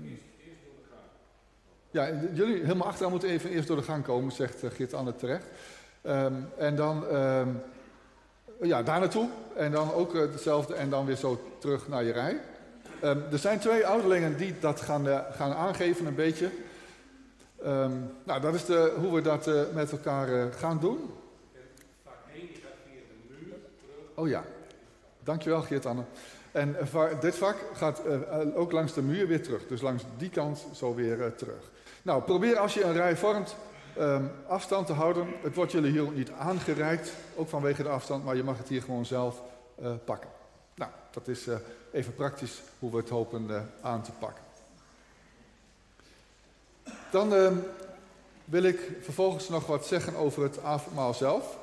Ja, jullie helemaal achteraan moeten even eerst door de gang komen, zegt Geert-Anne terecht. En dan daar naartoe. En dan ook hetzelfde en dan weer zo terug naar je rij. Er zijn 2 ouderlingen die dat gaan aangeven een beetje. Dat is hoe we dat met elkaar gaan doen. Vak 1 gaat via de muur terug. Oh ja, dankjewel Geert-Anne. En dit vak gaat ook langs de muur weer terug. Dus langs die kant zo weer terug. Nou, probeer als je een rij vormt afstand te houden. Het wordt jullie hier ook niet aangereikt, ook vanwege de afstand, maar je mag het hier gewoon zelf pakken. Nou, dat is even praktisch hoe we het hopen aan te pakken. Dan wil ik vervolgens nog wat zeggen over het avondmaal zelf.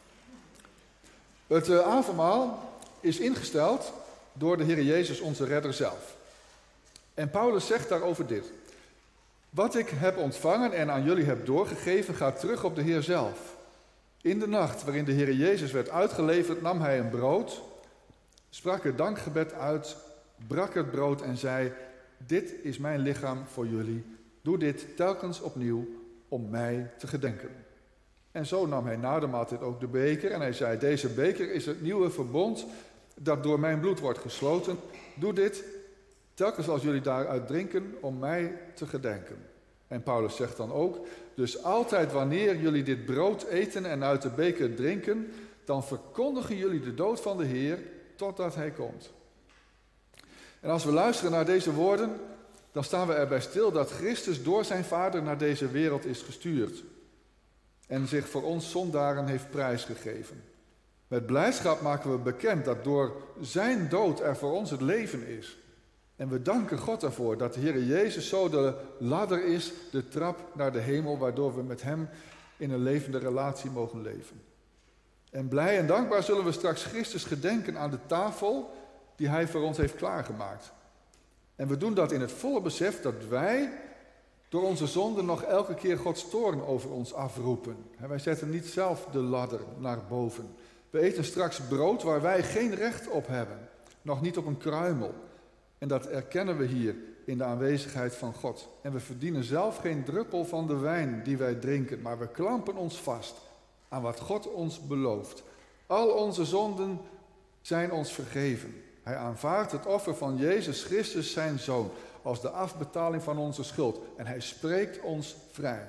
Het avondmaal is ingesteld door de Heer Jezus, onze redder zelf. En Paulus zegt daarover dit. Wat ik heb ontvangen en aan jullie heb doorgegeven, gaat terug op de Heer zelf. In de nacht waarin de Heer Jezus werd uitgeleverd, nam hij een brood, sprak het dankgebed uit, brak het brood en zei: dit is mijn lichaam voor jullie. Doe dit telkens opnieuw om mij te gedenken. En zo nam hij na de maaltijd ook de beker en hij zei: deze beker is het nieuwe verbond dat door mijn bloed wordt gesloten. Doe dit telkens als jullie daaruit drinken om mij te gedenken. En Paulus zegt dan ook: dus altijd wanneer jullie dit brood eten en uit de beker drinken, dan verkondigen jullie de dood van de Heer totdat hij komt. En als we luisteren naar deze woorden, dan staan we erbij stil dat Christus door zijn Vader naar deze wereld is gestuurd. En zich voor ons zondaren heeft prijsgegeven. Met blijdschap maken we bekend dat door zijn dood er voor ons het leven is. En we danken God ervoor dat de Heer Jezus zo de ladder is, de trap naar de hemel, waardoor we met hem in een levende relatie mogen leven. En blij en dankbaar zullen we straks Christus gedenken aan de tafel die hij voor ons heeft klaargemaakt. En we doen dat in het volle besef dat wij door onze zonden nog elke keer Gods toorn over ons afroepen. Wij zetten niet zelf de ladder naar boven. We eten straks brood waar wij geen recht op hebben. Nog niet op een kruimel. En dat erkennen we hier in de aanwezigheid van God. En we verdienen zelf geen druppel van de wijn die wij drinken, maar we klampen ons vast aan wat God ons belooft. Al onze zonden zijn ons vergeven. Hij aanvaardt het offer van Jezus Christus, zijn Zoon, als de afbetaling van onze schuld. En hij spreekt ons vrij.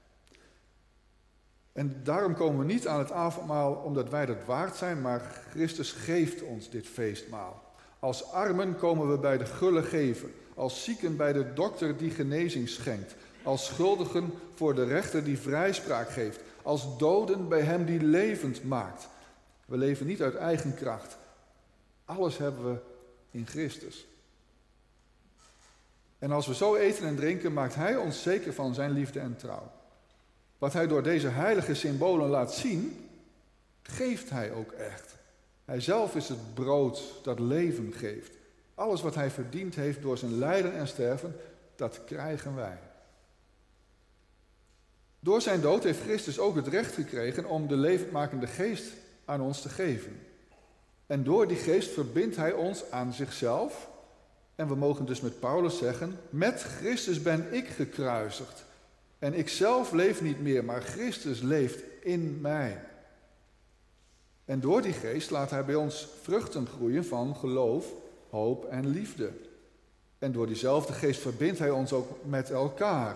En daarom komen we niet aan het avondmaal omdat wij dat waard zijn, maar Christus geeft ons dit feestmaal. Als armen komen we bij de gulle gever. Als zieken bij de dokter die genezing schenkt. Als schuldigen voor de rechter die vrijspraak geeft. Als doden bij hem die levend maakt. We leven niet uit eigen kracht. Alles hebben we in Christus. En als we zo eten en drinken, maakt hij ons zeker van zijn liefde en trouw. Wat hij door deze heilige symbolen laat zien, geeft hij ook echt. Hij zelf is het brood dat leven geeft. Alles wat hij verdiend heeft door zijn lijden en sterven, dat krijgen wij. Door zijn dood heeft Christus ook het recht gekregen om de levendmakende geest aan ons te geven. En door die geest verbindt hij ons aan zichzelf. En we mogen dus met Paulus zeggen, met Christus ben ik gekruisigd. En ik zelf leef niet meer, maar Christus leeft in mij. En door die geest laat hij bij ons vruchten groeien van geloof, hoop en liefde. En door diezelfde geest verbindt hij ons ook met elkaar.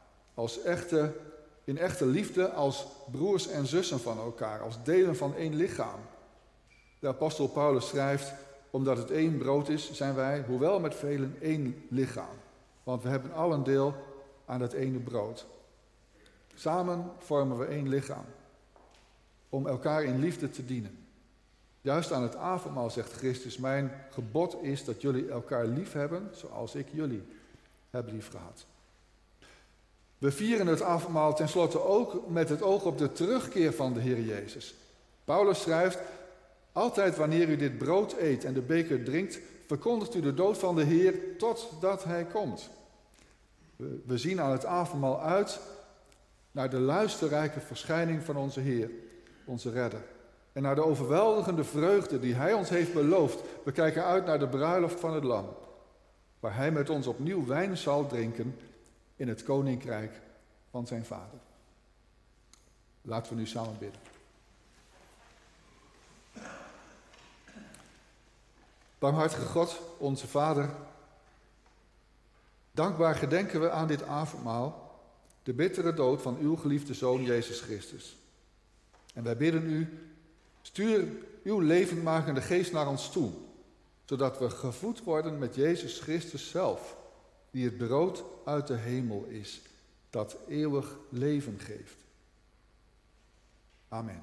In echte liefde als broers en zussen van elkaar, als delen van één lichaam. De apostel Paulus schrijft, omdat het één brood is, zijn wij, hoewel met velen, één lichaam. Want we hebben allen deel aan het ene brood. Samen vormen we één lichaam. Om elkaar in liefde te dienen. Juist aan het avondmaal zegt Christus, mijn gebod is dat jullie elkaar lief hebben, zoals ik jullie heb lief gehad. We vieren het avondmaal tenslotte ook met het oog op de terugkeer van de Heer Jezus. Paulus schrijft, altijd wanneer u dit brood eet en de beker drinkt, verkondigt u de dood van de Heer totdat Hij komt. We zien aan het avondmaal uit naar de luisterrijke verschijning van onze Heer, onze Redder. En naar de overweldigende vreugde die Hij ons heeft beloofd. We kijken uit naar de bruiloft van het Lam, waar Hij met ons opnieuw wijn zal drinken in het koninkrijk van zijn Vader. Laten we nu samen bidden. Barmhartige God, onze Vader, dankbaar gedenken we aan dit avondmaal de bittere dood van uw geliefde Zoon Jezus Christus. En wij bidden u, stuur uw levendmakende geest naar ons toe, zodat we gevoed worden met Jezus Christus zelf, die het brood uit de hemel is, dat eeuwig leven geeft. Amen.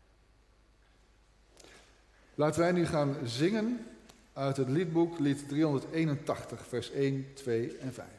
Laten wij nu gaan zingen uit het liedboek, lied 381, vers 1, 2 en 5.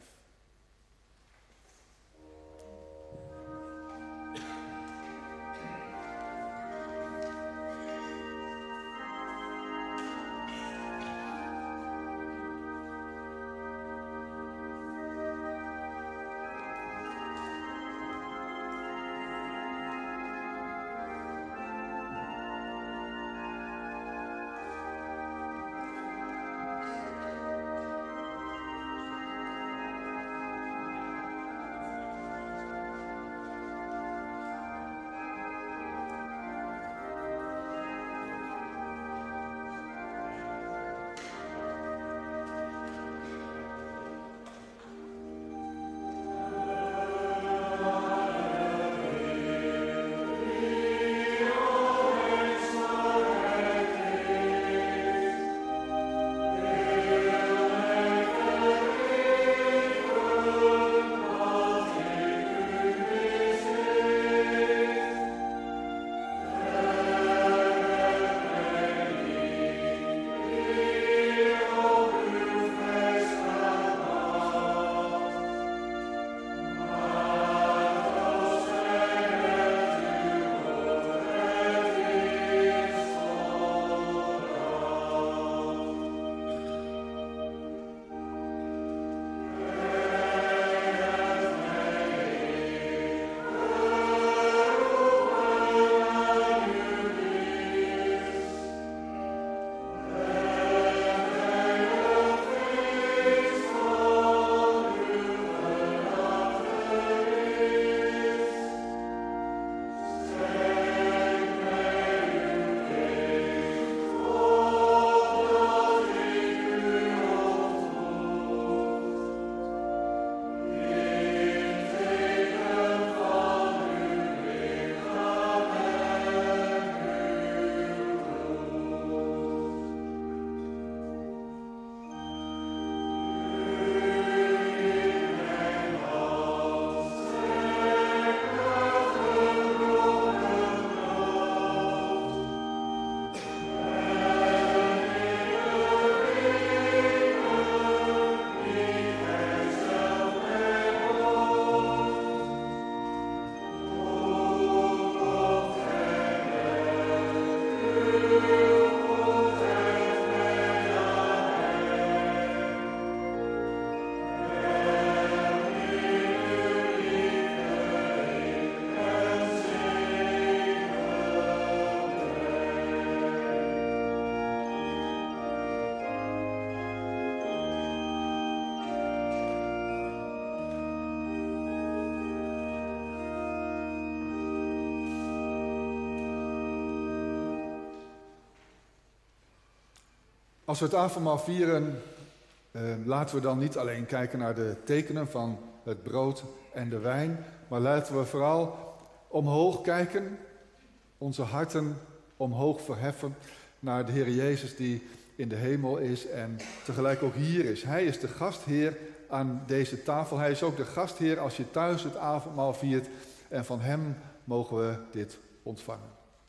Als we het avondmaal vieren, laten we dan niet alleen kijken naar de tekenen van het brood en de wijn, maar laten we vooral omhoog kijken, onze harten omhoog verheffen naar de Heer Jezus die in de hemel is en tegelijk ook hier is. Hij is de gastheer aan deze tafel. Hij is ook de gastheer als je thuis het avondmaal viert en van hem mogen we dit ontvangen.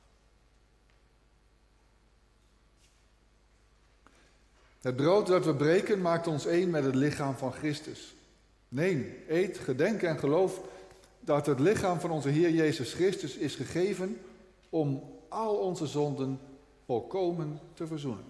Het brood dat we breken maakt ons één met het lichaam van Christus. Neem, eet, gedenk en geloof dat het lichaam van onze Heer Jezus Christus is gegeven om al onze zonden volkomen te verzoenen.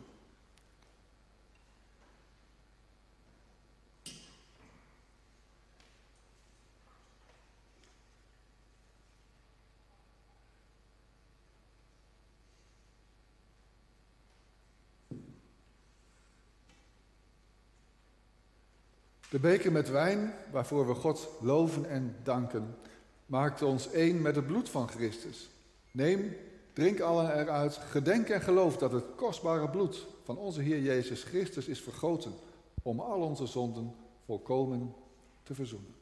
De beker met wijn, waarvoor we God loven en danken, maakt ons één met het bloed van Christus. Neem, drink allen eruit, gedenk en geloof dat het kostbare bloed van onze Heer Jezus Christus is vergoten om al onze zonden volkomen te verzoenen.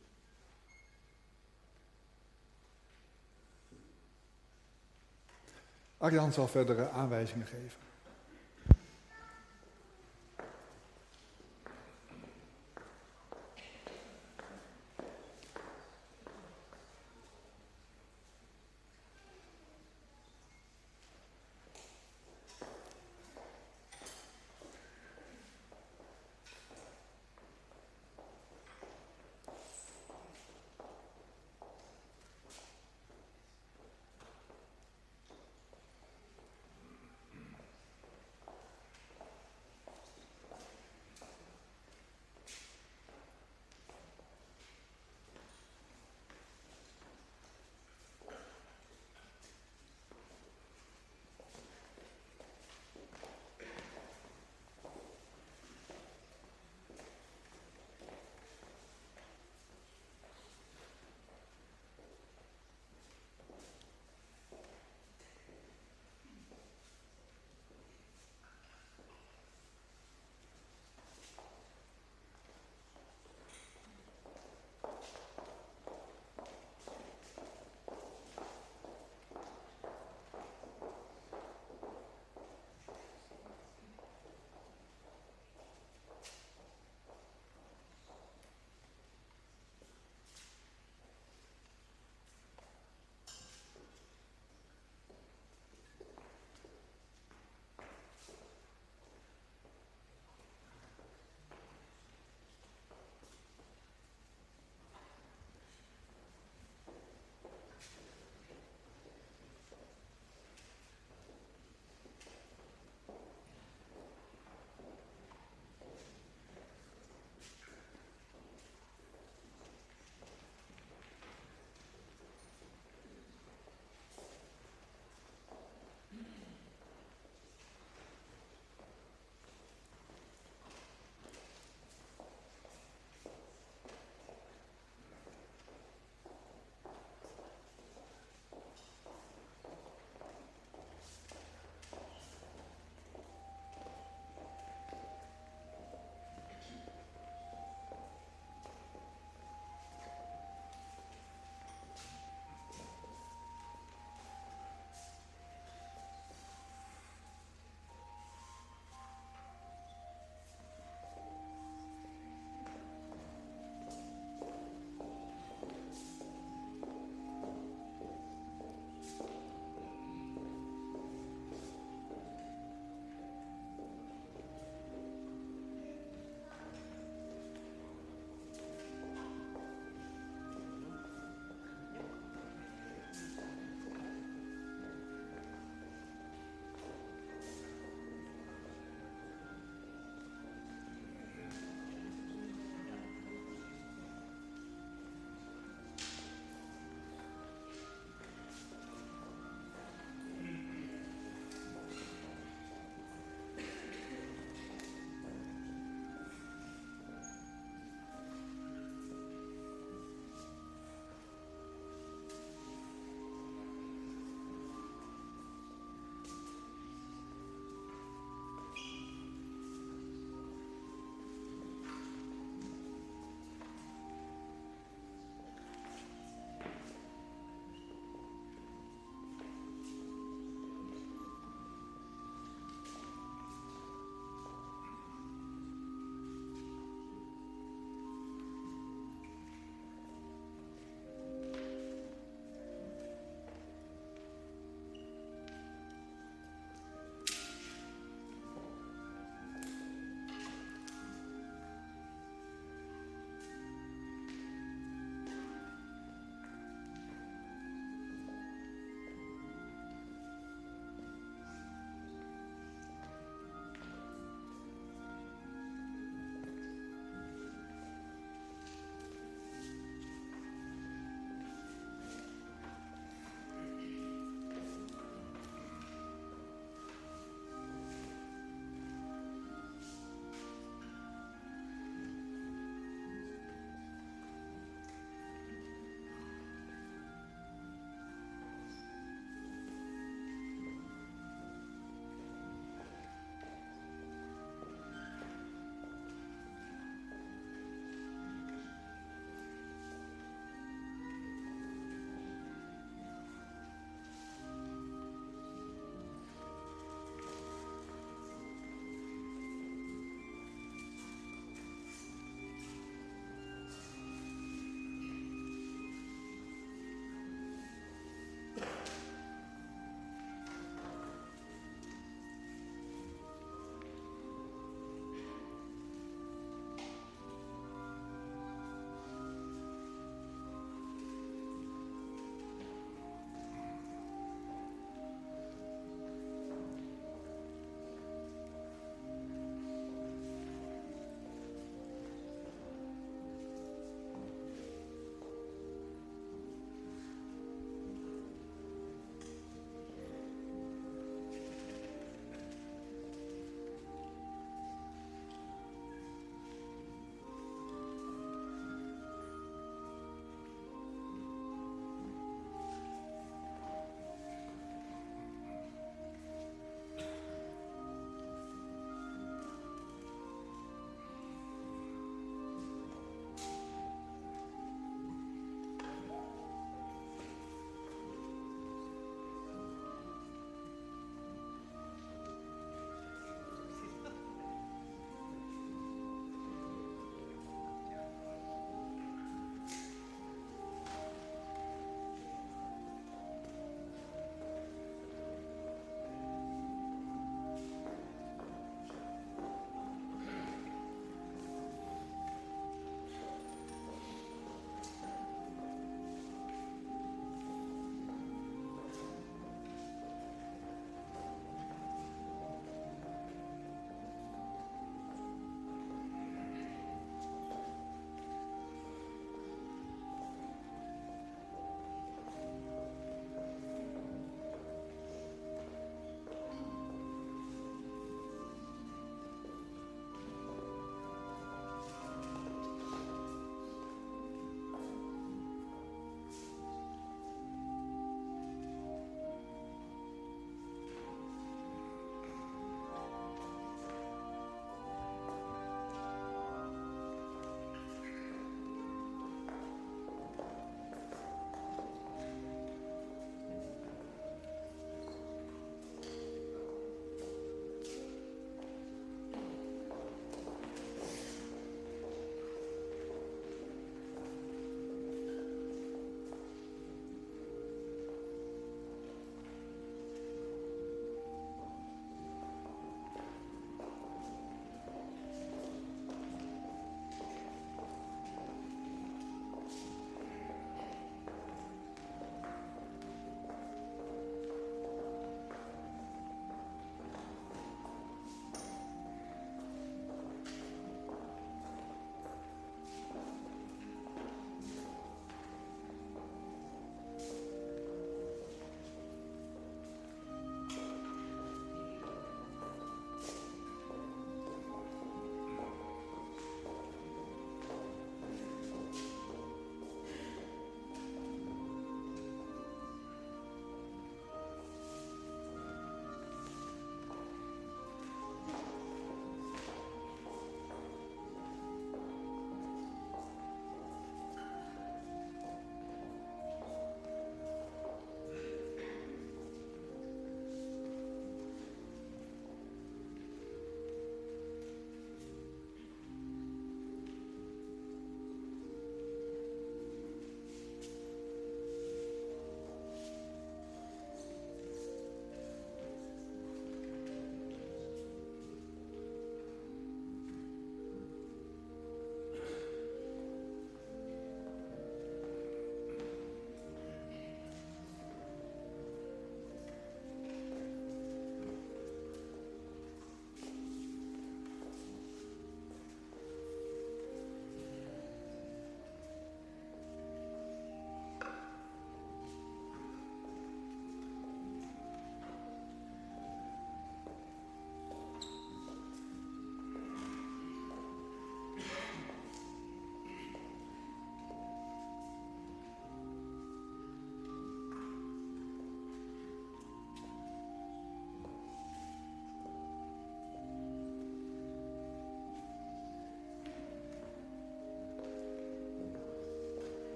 Arjan zal verdere aanwijzingen geven.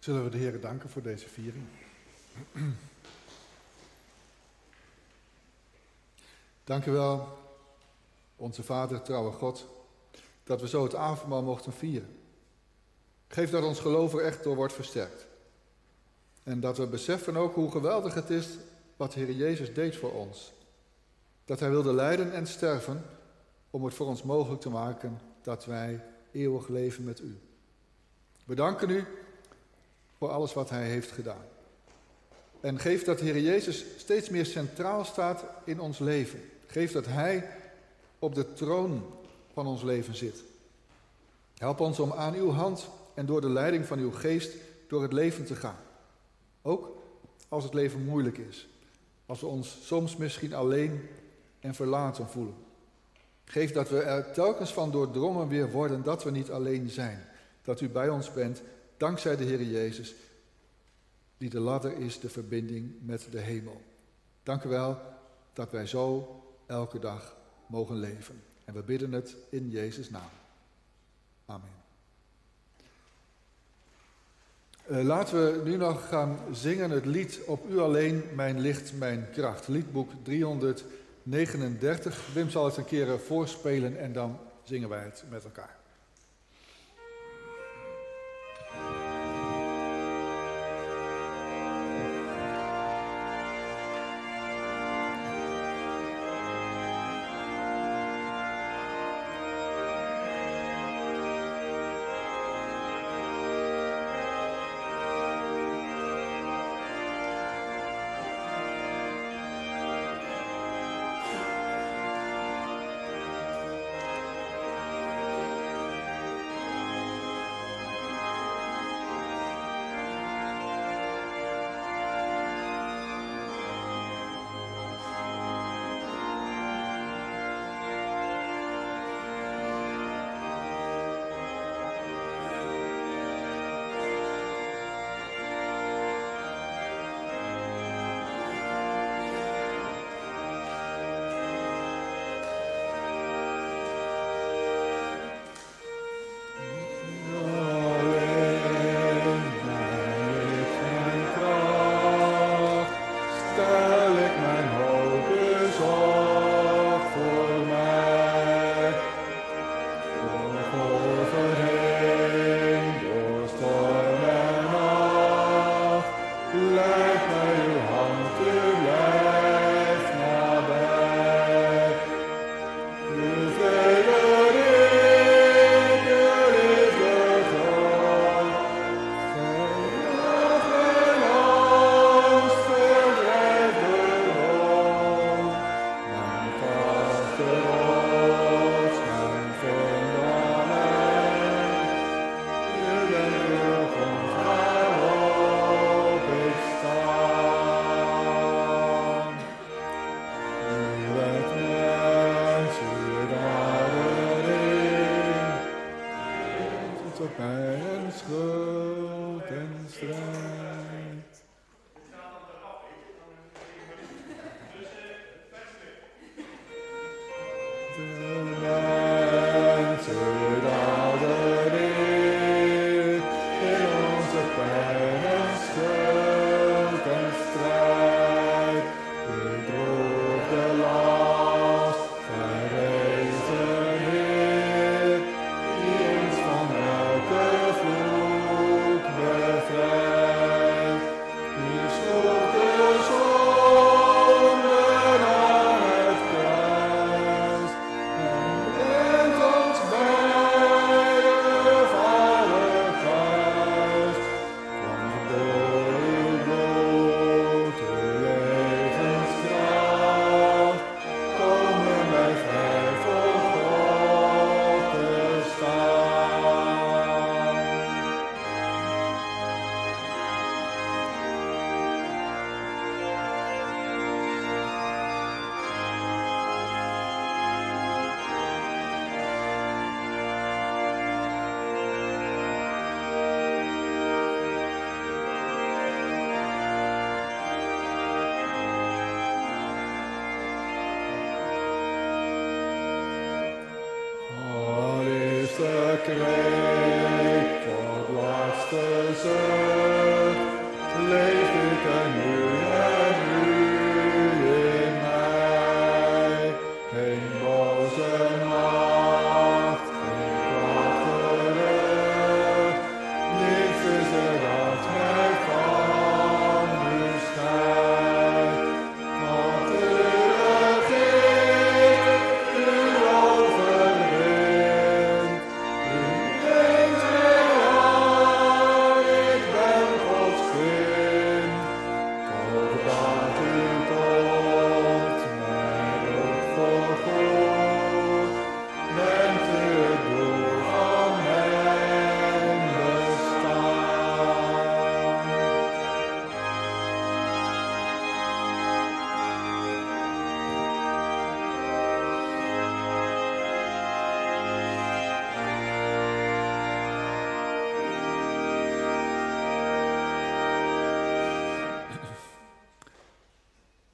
Zullen we de Heer danken voor deze viering. Dank u wel, onze Vader, trouwe God, dat we zo het avondmaal mochten vieren. Geef dat ons geloof er echt door wordt versterkt. En dat we beseffen ook hoe geweldig het is wat de Heer Jezus deed voor ons. Dat hij wilde lijden en sterven om het voor ons mogelijk te maken dat wij eeuwig leven met u. We danken u voor alles wat hij heeft gedaan. En geef dat de Heer Jezus steeds meer centraal staat in ons leven. Geef dat hij op de troon van ons leven zit. Help ons om aan uw hand en door de leiding van uw geest door het leven te gaan. Ook als het leven moeilijk is. Als we ons soms misschien alleen en verlaten voelen. Geef dat we er telkens van doordrongen weer worden dat we niet alleen zijn. Dat u bij ons bent, dankzij de Heer Jezus, die de ladder is, de verbinding met de hemel. Dank u wel dat wij zo elke dag mogen leven. En we bidden het in Jezus' naam. Amen. Laten we nu nog gaan zingen het lied Op u alleen mijn licht, mijn kracht. Liedboek 339. Wim zal het een keer voorspelen en dan zingen wij het met elkaar. Kreeg tot laatste zucht.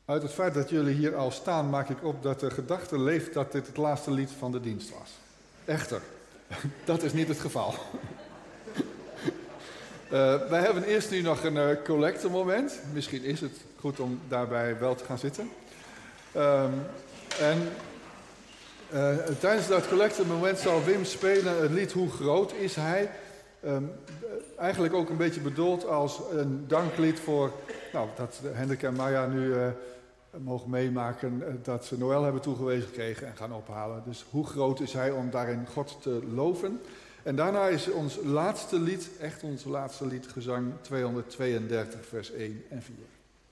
Uit het feit dat jullie hier al staan, maak ik op dat de gedachte leeft dat dit het laatste lied van de dienst was. Echter, dat is niet het geval. Wij hebben eerst nu nog een collectemoment. Misschien is het goed om daarbij wel te gaan zitten. Tijdens dat collectemoment zal Wim spelen het lied Hoe groot is hij? Eigenlijk ook een beetje bedoeld als een danklied voor dat Hendrik en Maya nu mogen meemaken dat ze Noël hebben toegewezen gekregen en gaan ophalen. Dus hoe groot is hij om daarin God te loven? En daarna is ons laatste lied, echt ons laatste lied, gezang 232 vers 1 en 4.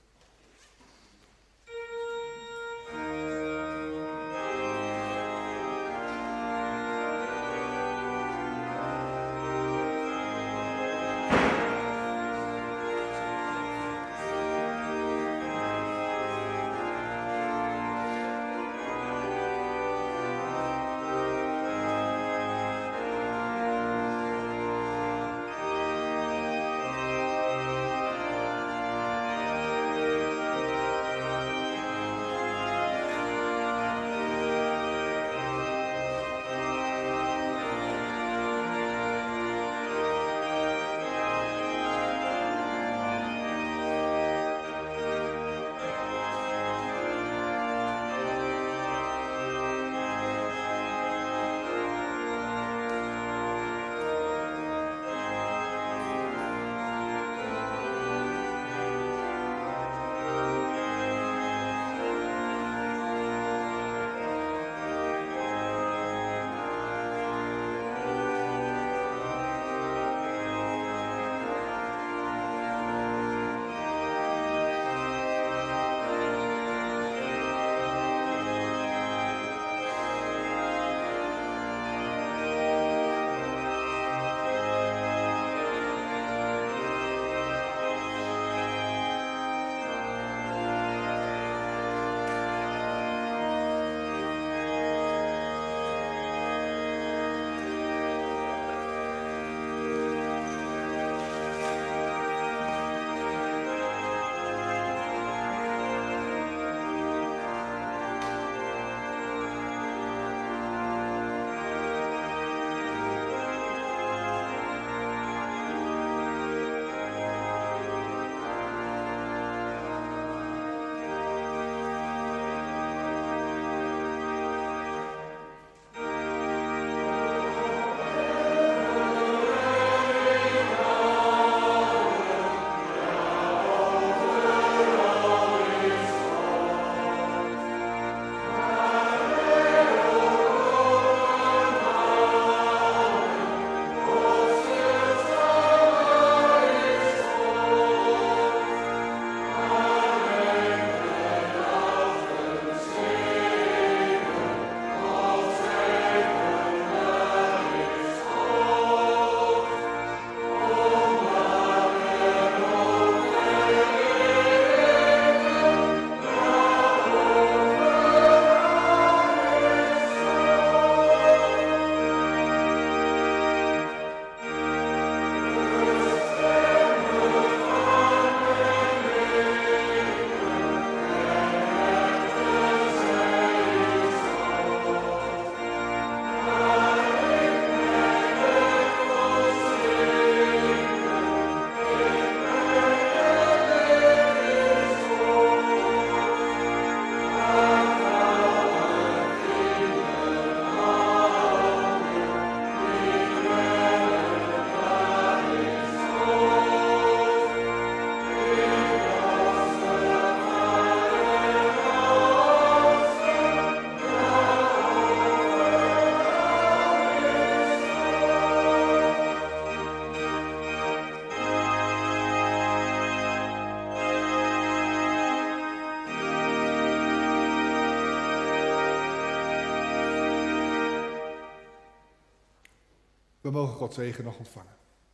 We mogen Gods zegen nog ontvangen.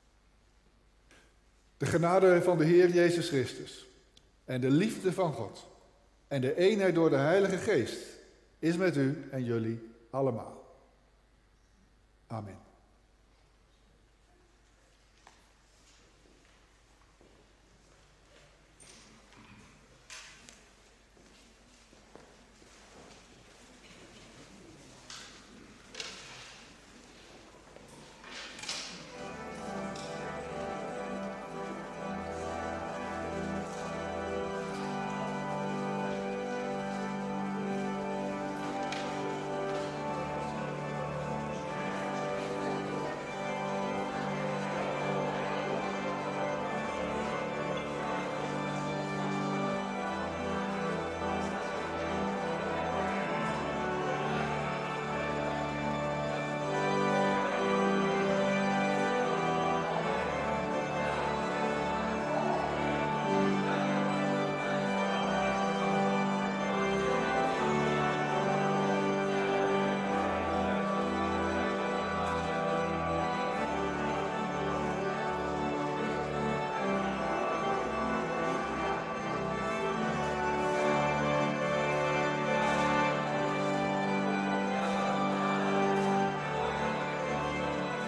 De genade van de Heer Jezus Christus en de liefde van God en de eenheid door de Heilige Geest is met u en jullie allemaal. Amen.